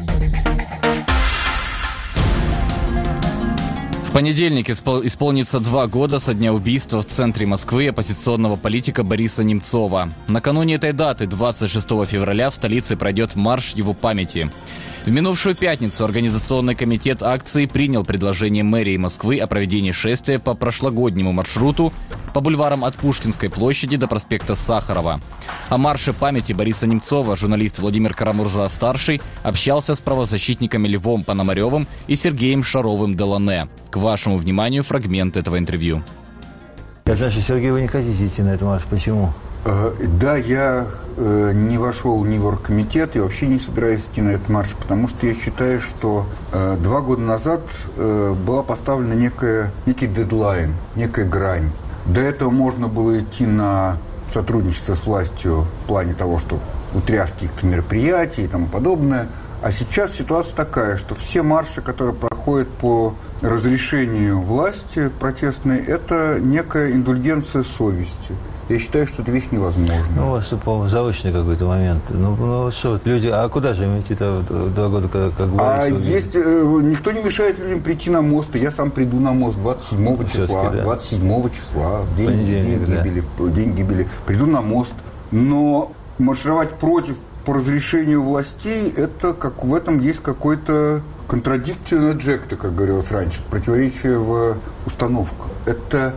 В понедельник исполнится 2 года со дня убийства в центре Москвы оппозиционного политика Бориса Немцова. Накануне этой даты, 26 февраля, в столице пройдет марш его памяти. В минувшую пятницу Организационный комитет акции принял предложение мэрии Москвы о проведении шествия по прошлогоднему маршруту по бульварам от Пушкинской площади до проспекта Сахарова. О марше памяти Бориса Немцова журналист Владимир Карамурза-старший общался с правозащитниками Львом Пономаревым и Сергеем Шаровым-Делане. К вашему вниманию фрагмент этого интервью. Я знаю, что, Сергей, вы не хотите идти на этот марш. Почему? Да, я не вошел ни в оргкомитет и вообще не собираюсь идти на этот марш, потому что я считаю, что 2 года назад была поставлена некий дедлайн, некая грань. До этого можно было идти на сотрудничество с властью в плане того, что утряски каких-то мероприятий и тому подобное. А сейчас ситуация такая, что все марши, которые проходят по разрешению власти протестной, это некая индульгенция совести. Я считаю, что эта вещь невозможна. Ну, у вас, по-моему, заочный какой-то момент. Ну что, люди, а куда же им идти-то 2 года, как говорится? Никто не мешает людям прийти на мост, и я сам приду на мост 27 числа. Да? 27 числа, в день гибели. Приду на мост, но маршировать против по разрешению властей, это как в этом есть какой-то contradiction in adjecto, как говорилось раньше, противоречие в установках. Это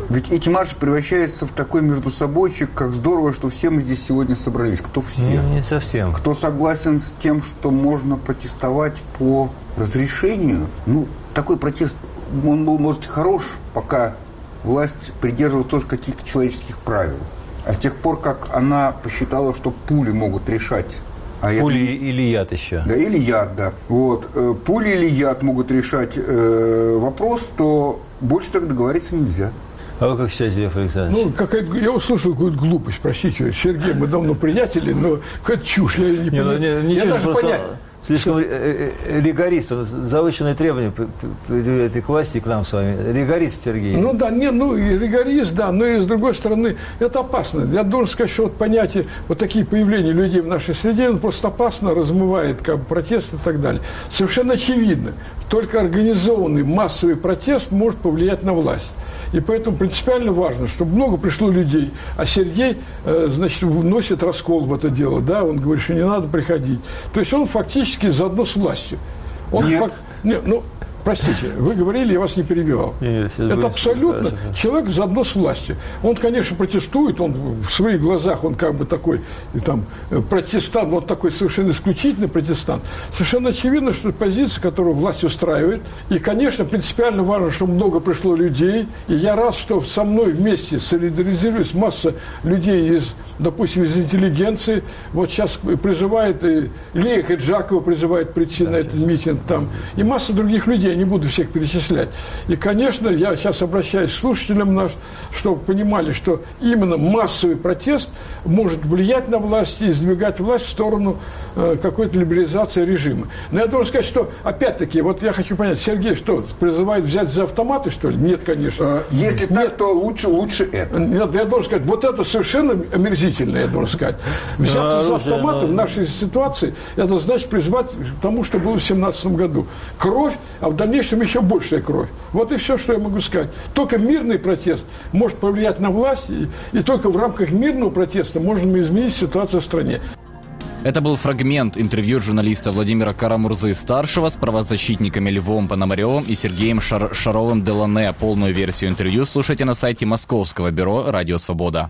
Ведь эти марши превращаются в такой междусобойчик, как здорово, что все мы здесь сегодня собрались. Кто все? Не совсем. Кто согласен с тем, что можно протестовать по разрешению? Ну, такой протест, он был, может, хорош, пока власть придерживалась тоже каких-то человеческих правил. А с тех пор, как она посчитала, что пули могут решать... Пули или яд еще. Да, или яд, да. Вот. Пули или яд могут решать вопрос, то больше так договориться нельзя. А вы как считаете, Лев Александрович? Я услышал какую-то глупость, простите, Сергей, мы давно приятели, но какая-то чушь, я не понимаю. Я даже понять. Слишком ригорист, завышенные требования предъявляет и к власти, и к нам с вами. Ригорист, Сергей. И ригорист, да, но и с другой стороны, это опасно. Я должен сказать, что вот понятие, вот такие появления людей в нашей среде, он просто опасно размывает протест и так далее. Совершенно очевидно, только организованный массовый протест может повлиять на власть. И поэтому принципиально важно, чтобы много пришло людей. А Сергей, вносит раскол в это дело. Да? Он говорит, что не надо приходить. То есть он фактически заодно с властью. Простите, вы говорили, я вас не перебивал. Это абсолютно человек заодно с властью. Он, конечно, протестует, он в своих глазах, он как бы такой протестант, он такой совершенно исключительный протестант. Совершенно очевидно, что это позиция, которую власть устраивает. И, конечно, принципиально важно, чтобы много пришло людей. И я рад, что со мной вместе солидаризируется масса людей допустим, из интеллигенции. Вот сейчас призывает, Лея Хаджакова призывает прийти на этот митинг там. И масса других людей, я не буду всех перечислять. И, конечно, я сейчас обращаюсь к слушателям нашим, чтобы понимали, что именно массовый протест может влиять на власть и сдвигать власть в сторону какой-то либерализации режима. Но я должен сказать, что, опять-таки, вот я хочу понять, Сергей что, призывает взять за автоматы, что ли? Нет, конечно. Если так, то лучше это. Нет, я должен сказать, вот это совершенно омерзительно, я должен сказать. Взяться за автоматы в нашей ситуации, это значит призвать к тому, что было в 2017 году. Кровь, а в дальнейшем еще большая кровь. Вот и все, что я могу сказать. Только мирный протест может повлиять на власть, и только в рамках мирного протеста можно изменить ситуацию в стране. Это был фрагмент интервью журналиста Владимира Карамурзы-старшего с правозащитниками Львом Пономаревым и Сергеем Шаровым-Делане. Полную версию интервью слушайте на сайте Московского бюро «Радио Свобода».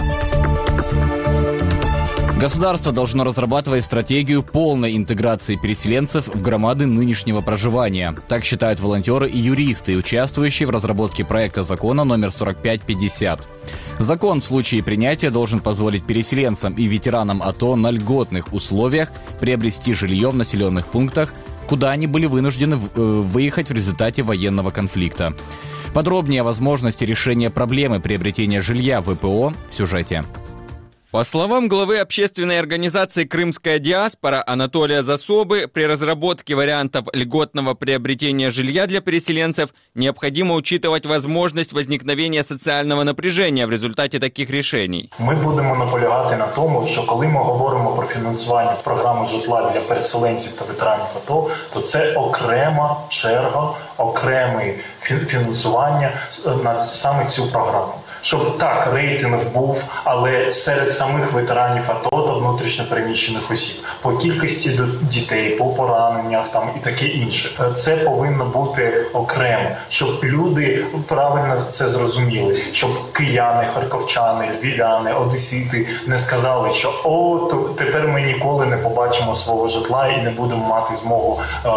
Государство должно разрабатывать стратегию полной интеграции переселенцев в громады нынешнего проживания. Так считают волонтеры и юристы, участвующие в разработке проекта закона номер 4550. Закон в случае принятия должен позволить переселенцам и ветеранам АТО на льготных условиях приобрести жилье в населенных пунктах, куда они были вынуждены выехать в результате военного конфликта. Подробнее о возможности решения проблемы приобретения жилья в ВПО в сюжете. По словам главы общественной организации «Крымская диаспора» Анатолия Засобы, при разработке вариантов льготного приобретения жилья для переселенцев необходимо учитывать возможность возникновения соціального напряження в результаті таких рішень. Ми будемо наполягати на тому, що коли ми говоримо про фінансування програми житла для переселенців та ветеранів АТО, то це окрема черга, окреме фінансування на саме цю програму. Щоб так, рейтинг був, але серед самих ветеранів АТО та внутрішньо переміщених осіб. По кількості дітей, по пораненнях там і таке інше. Це повинно бути окремо, щоб люди правильно це зрозуміли. Щоб кияни, харківчани, львів'яни, одесити не сказали, що тепер ми ніколи не побачимо свого житла і не будемо мати змогу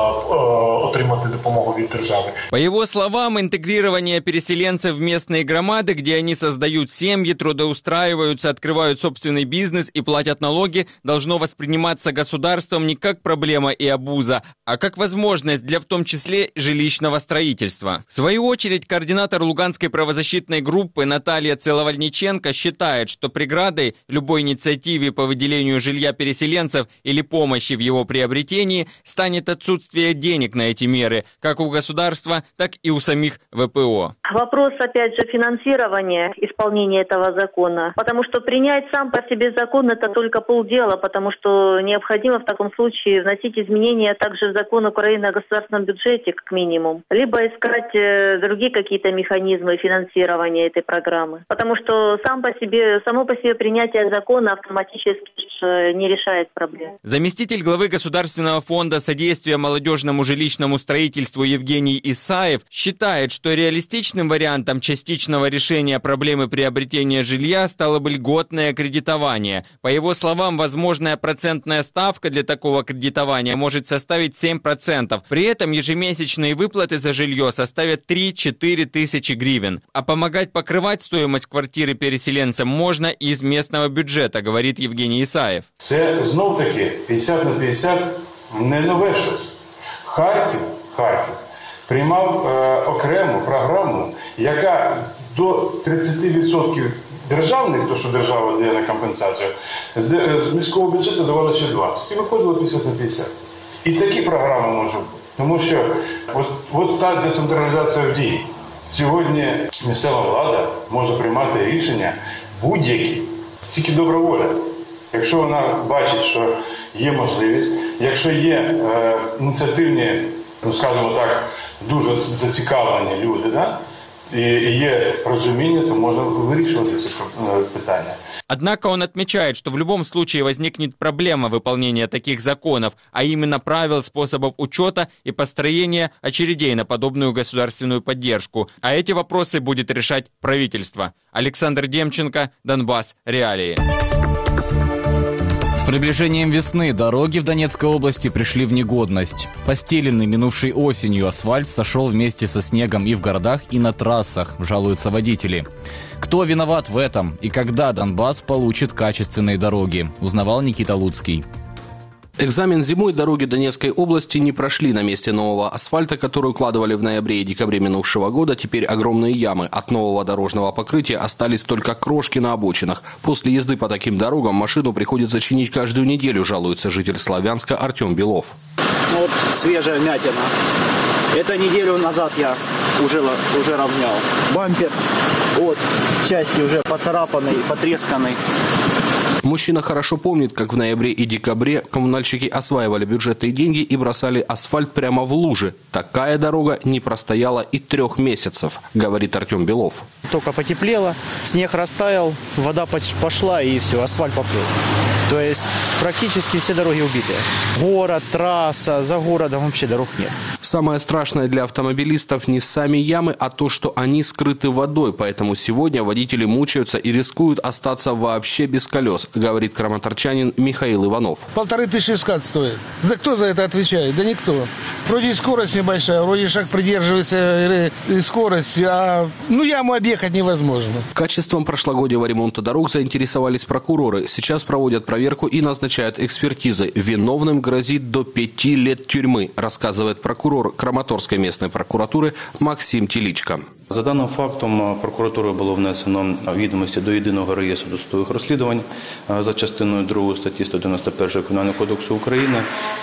отримати допомогу від держави. По его словам, интегрирование переселенцев в местные громады, где они создают семьи, трудоустраиваются, открывают собственный бизнес и платят налоги, должно восприниматься государством не как проблема и обуза, а как возможность для в том числе жилищного строительства. В свою очередь, координатор Луганской правозащитной группы Наталья Целовальниченко считает, что преградой любой инициативе по выделению жилья переселенцев или помощи в его приобретении станет отсутствие денег на эти меры, как у государства, так и у самих ВПО. Вопрос, опять же, финансирования исполнения этого закона. Потому что принять сам по себе закон – это только полдела, потому что необходимо в таком случае вносить изменения также в закон Украины о государственном бюджете, как минимум. Либо искать другие какие-то механизмы финансирования этой программы. Потому что само по себе принятие закона автоматически не решает проблем. Заместитель главы Государственного фонда содействия молодежному жилищному строительству Евгений Исаев считает, считает, что реалистичным вариантом частичного решения проблемы приобретения жилья стало бы льготное кредитование. По его словам, возможная процентная ставка для такого кредитования может составить 7%. При этом ежемесячные выплаты за жилье составят 3-4 тысячи гривен. А помогать покрывать стоимость квартиры переселенцам можно из местного бюджета, говорит Евгений Исаев. Це знов-таки 50 на 50 не нове щось. Харків приймав окрему програму, яка до 30% державних, то що держава дає на компенсацію, з міського бюджету давала ще 20%. І виходило 50 на 50. І такі програми можуть бути. Тому що от та децентралізація в дії. Сьогодні місцева влада може приймати рішення будь-які, тільки добра воля. Якщо вона бачить, що є можливість, якщо є ініціативні, скажімо так, дуже зацікавлені люди, да? І є розуміння, то можно вирішувати ці питання. Однако он отмечает, что в любом случае возникнет проблема выполнения таких законов, а именно правил, способов учета и построения очередей на подобную государственную поддержку. А эти вопросы будет решать правительство. Александр Демченко, Донбасс. Реалии. С приближением весны дороги в Донецкой области пришли в негодность. Постеленный минувшей осенью асфальт сошел вместе со снегом и в городах, и на трассах, жалуются водители. Кто виноват в этом и когда Донбасс получит качественные дороги, узнавал Никита Луцкий. Экзамен зимой дороги Донецкой области не прошли на месте нового асфальта, который укладывали в ноябре и декабре минувшего года. Теперь огромные ямы. От нового дорожного покрытия остались только крошки на обочинах. После езды по таким дорогам машину приходится чинить каждую неделю, жалуется житель Славянска Артем Белов. Вот свежая вмятина. Это неделю назад я уже равнял. Бампер от части уже поцарапанный, потресканный. Мужчина хорошо помнит, как в ноябре и декабре коммунальщики осваивали бюджетные деньги и бросали асфальт прямо в лужи. Такая дорога не простояла и 3 месяцев, говорит Артем Белов. Только потеплело, снег растаял, вода пошла и все, асфальт поплыл. То есть практически все дороги убитые. Город, трасса, за городом вообще дорог нет. Самое страшное для автомобилистов не сами ямы, а то, что они скрыты водой. Поэтому сегодня водители мучаются и рискуют остаться вообще без колес, говорит краматорчанин Михаил Иванов. 1500 скат стоит. Кто за это отвечает? Да никто. Вроде и скорость небольшая, вроде шаг придерживается и скорость, а яму объехать невозможно. Качеством прошлогоднего ремонта дорог заинтересовались прокуроры. Сейчас проводят проверку и назначают экспертизы. Виновным грозит до 5 лет тюрьмы, рассказывает прокурор Краматорской местной прокуратуры Максим Теличко. За даним фактом прокуратурою було внесено відомості до єдиного реєстру досудових розслідувань за частиною 2 статті 191 Кримінального кодексу України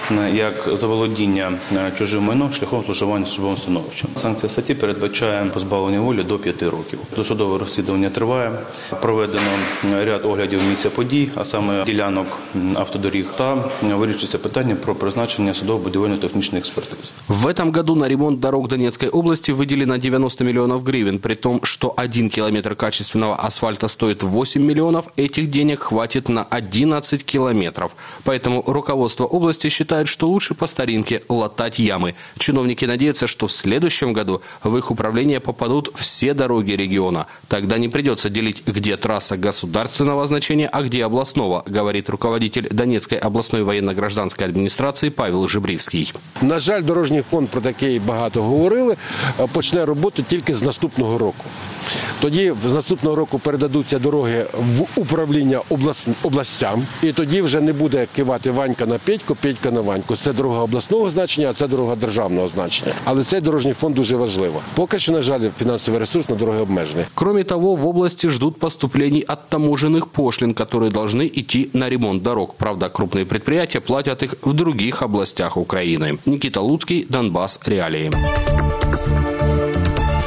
як заволодіння чужим майном шляхом зловживання службовим становищем. Санкція статті передбачає позбавлення волі до 5 років. Досудове розслідування триває. Проведено ряд оглядів місця подій, а саме ділянок автодоріг, та вирішується питання про призначення судово-будівельно-технічних експертиз. В этом году на ремонт дорог Донецкой области выделено 90 миллионов гривен, при том, что 1 километр качественного асфальта стоит 8 миллионов, этих денег хватит на 11 километров. Поэтому руководство области считает, что лучше по старинке латать ямы. Чиновники надеются, что в следующем году в их управление попадут все дороги региона. Тогда не придется делить, где трасса государственного значения, а где областного, говорит руководитель Донецкой областной военно-гражданской администрации Павел Жибрівський. На жаль, дорожній фонд про таке багато говорили, почне роботу тільки з наступного року. Тоді з наступного року передадуться дороги в управління областям, і тоді вже не буде кивати Ванька на Петьку, Петька на Ваньку. Це дорога обласного значення, а це дорога державного значення. Але цей дорожній фонд дуже важливо. Поки що, на жаль, фінансовий ресурс на дороги обмежений. Кроме того, в области ждут поступлений от таможенных пошлин, которые должны идти на ремонт дорог. Правда, крупные предприятия платят их в других областях Украины. Никита Луцкий, Донбасс. Реалии.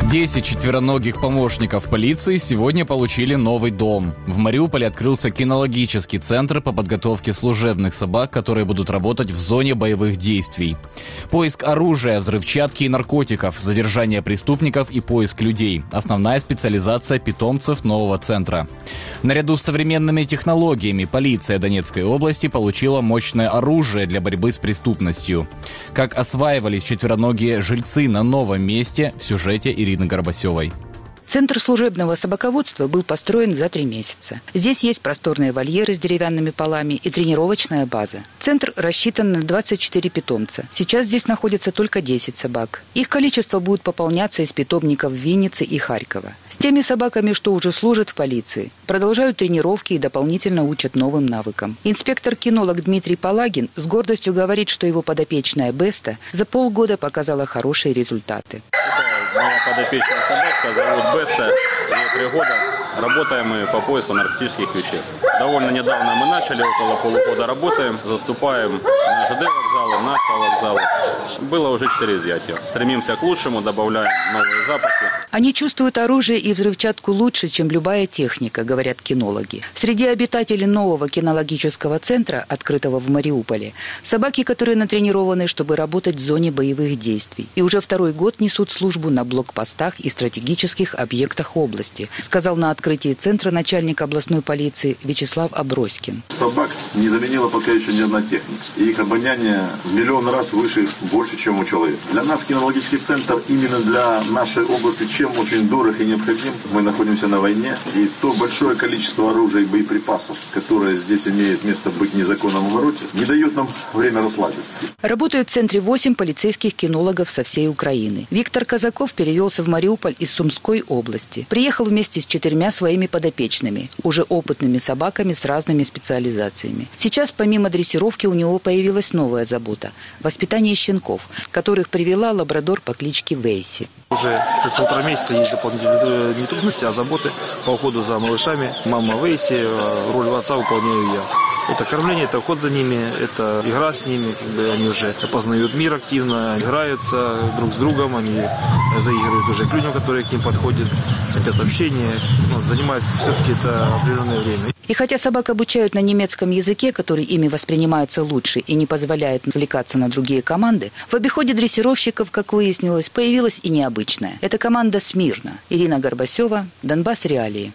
10 четвероногих помощников полиции сегодня получили новый дом. В Мариуполе открылся кинологический центр по подготовке служебных собак, которые будут работать в зоне боевых действий. Поиск оружия, взрывчатки и наркотиков, задержание преступников и поиск людей – основная специализация питомцев нового центра. Наряду с современными технологиями полиция Донецкой области получила мощное оружие для борьбы с преступностью. Как осваивались четвероногие жильцы на новом месте, в сюжете Ирины Горбасевой. Центр служебного собаководства был построен за 3 месяца. Здесь есть просторные вольеры с деревянными полами и тренировочная база. Центр рассчитан на 24 питомца. Сейчас здесь находится только 10 собак. Их количество будет пополняться из питомников Винницы и Харькова. С теми собаками, что уже служат в полиции, продолжают тренировки и дополнительно учат новым навыкам. Инспектор-кинолог Дмитрий Палагин с гордостью говорит, что его подопечная Беста за полгода показала хорошие результаты. Моя подопечная собачка зовут Беста, ей 3 года. Работаем мы по поиску наркотических веществ. Довольно недавно мы начали, около полугода работаем, заступаем на ЖД вокзалы, на автовокзалы. Было уже 4 изъятия. Стремимся к лучшему, добавляем новые запахи. Они чувствуют оружие и взрывчатку лучше, чем любая техника, говорят кинологи. Среди обитателей нового кинологического центра, открытого в Мариуполе, собаки, которые натренированы, чтобы работать в зоне боевых действий. И уже 2-й год несут службу на блокпостах и стратегических объектах области, сказал на открытии центра начальник областной полиции Вячеслав Аброськин. Собак не заменила пока еще ни одна техника. И их обоняние в миллион раз выше, больше, чем у человека. Для нас кинологический центр именно для нашей области чем очень дорог и необходим. Мы находимся на войне, и то большое количество оружия и боеприпасов, которое здесь имеет место быть в незаконном обороте, не дает нам время расслабиться. Работают в центре 8 полицейских кинологов со всей Украины. Виктор Казаков перевелся в Мариуполь из Сумской области. Приехал вместе с 4 своими подопечными, уже опытными собаками с разными специализациями. Сейчас помимо дрессировки у него появилась новая забота – воспитание щенков, которых привела лабрадор по кличке Вейси. Уже 1,5 месяца есть дополнительные не трудности, а заботы по уходу за малышами. Мама Вейси, роль отца выполняю я. Это кормление, это уход за ними, это игра с ними, они уже познают мир активно, играются друг с другом, они заигрывают уже к людям, которые к ним подходят, хотят общения, занимают все-таки это определенное время. И хотя собак обучают на немецком языке, который ими воспринимается лучше и не позволяет отвлекаться на другие команды, в обиходе дрессировщиков, как выяснилось, появилась и необычная. Это команда «Смирно». Ирина Горбасева, Донбасс Реалии.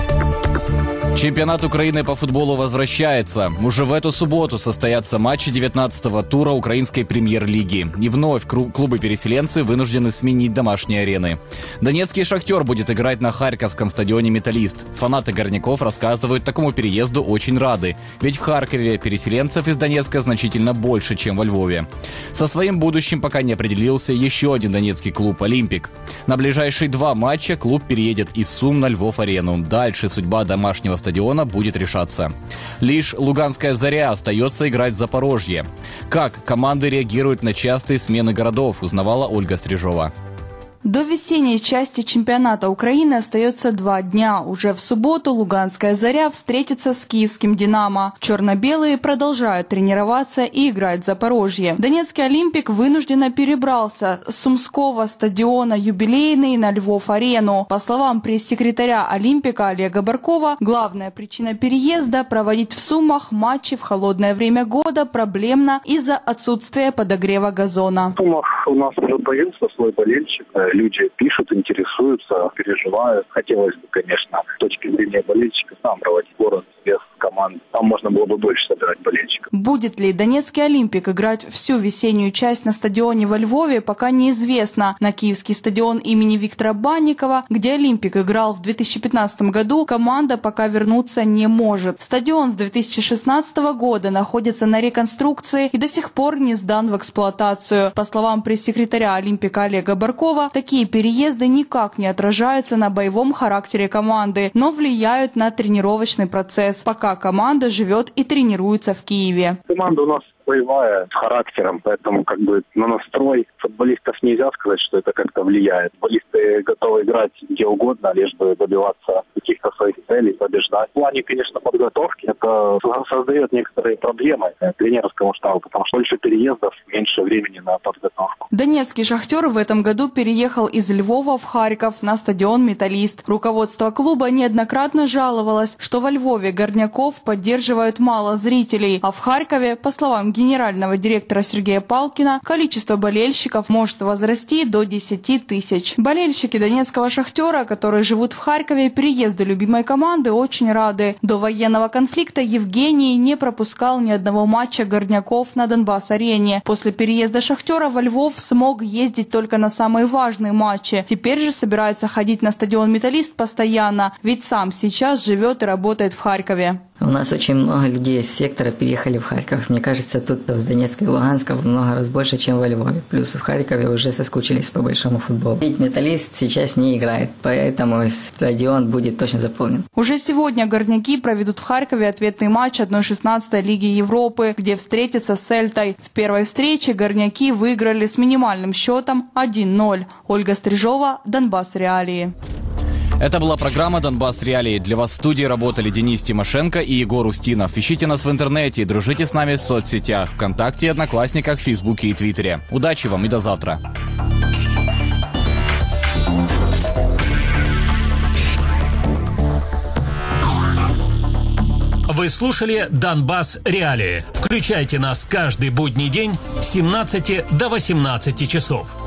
Чемпионат Украины по футболу возвращается. Уже в эту субботу состоятся матчи 19-го тура украинской премьер-лиги. И вновь клубы-переселенцы вынуждены сменить домашние арены. Донецкий «Шахтер» будет играть на Харьковском стадионе «Металлист». Фанаты горняков рассказывают, такому переезду очень рады. Ведь в Харькове переселенцев из Донецка значительно больше, чем во Львове. Со своим будущим пока не определился еще один донецкий клуб «Олимпик». На ближайшие 2 матча клуб переедет из Сум на Львов-арену. Дальше судьба домашнего стадиона будет решаться. Лишь Луганская «Заря» остается играть в Запорожье. Как команды реагируют на частые смены городов, узнавала Ольга Стрижова. До весенней части чемпионата Украины остается 2 дня. Уже в субботу Луганская «Заря» встретится с киевским «Динамо». Черно-белые продолжают тренироваться и играть в Запорожье. Донецкий «Олимпик» вынужденно перебрался с Сумского стадиона «Юбилейный» на Львов-арену. По словам пресс-секретаря «Олимпика» Олега Баркова, главная причина переезда – проводить в Сумах матчи в холодное время года проблемно из-за отсутствия подогрева газона. В Сумах у нас уже появился свой болельщик. Люди пишут, интересуются, переживают. Хотелось бы, конечно, с точки зрения болельщика, сам проводить город без команд. Там можно было бы больше собирать болельщиков. Будет ли Донецкий «Олимпик» играть всю весеннюю часть на стадионе во Львове, пока неизвестно. На киевский стадион имени Виктора Банникова, где «Олимпик» играл в 2015 году, команда пока вернуться не может. Стадион с 2016 года находится на реконструкции и до сих пор не сдан в эксплуатацию. По словам пресс-секретаря «Олимпика» Олега Баркова, такие переезды никак не отражаются на боевом характере команды, но влияют на тренировочный процесс, пока команда живет и тренируется в Киеве. Команда у нас боевая, с характером, поэтому как бы на настрой футболистов нельзя сказать, что это как-то влияет. Футболисты готовы играть где угодно, лишь бы добиваться каких-то своих целей, побеждать. В плане, конечно, подготовки это создает некоторые проблемы тренерскому штабу, потому что больше переездов, меньше времени на подготовку. Донецкий «Шахтер» в этом году переехал из Львова в Харьков на стадион «Металлист». Руководство клуба неоднократно жаловалось, что во Львове горняков поддерживают мало зрителей, а в Харькове, по словам генерального директора Сергея Палкина, количество болельщиков может возрасти до 10 тысяч. Болельщики донецкого «Шахтера», которые живут в Харькове, переезду любимой команды очень рады. До военного конфликта Евгений не пропускал ни одного матча горняков на Донбасс-арене. После переезда «Шахтера» во Львов смог ездить только на самые важные матчи. Теперь же собирается ходить на стадион «Металлист» постоянно, ведь сам сейчас живет и работает в Харькове. У нас очень много людей из сектора переехали в Харьков. Мне кажется, тут с Донецка и Луганска в много раз больше, чем во Львове. Плюс в Харькове уже соскучились по большому футболу. Ведь «Металлист» сейчас не играет, поэтому стадион будет точно заполнен. Уже сегодня горняки проведут в Харькове ответный матч 1/16 Лиги Европы, где встретятся с «Эльтой». В первой встрече горняки выиграли с минимальным счетом 1-0. Ольга Стрижова, Донбасс Реалии. Это была программа «Донбасс Реалии». Для вас в студии работали Денис Тимошенко и Егор Устинов. Ищите нас в интернете и дружите с нами в соцсетях ВКонтакте, Одноклассниках, Фейсбуке и Твиттере. Удачи вам и до завтра. Вы слушали «Донбасс Реалии». Включайте нас каждый будний день с 17 до 18 часов.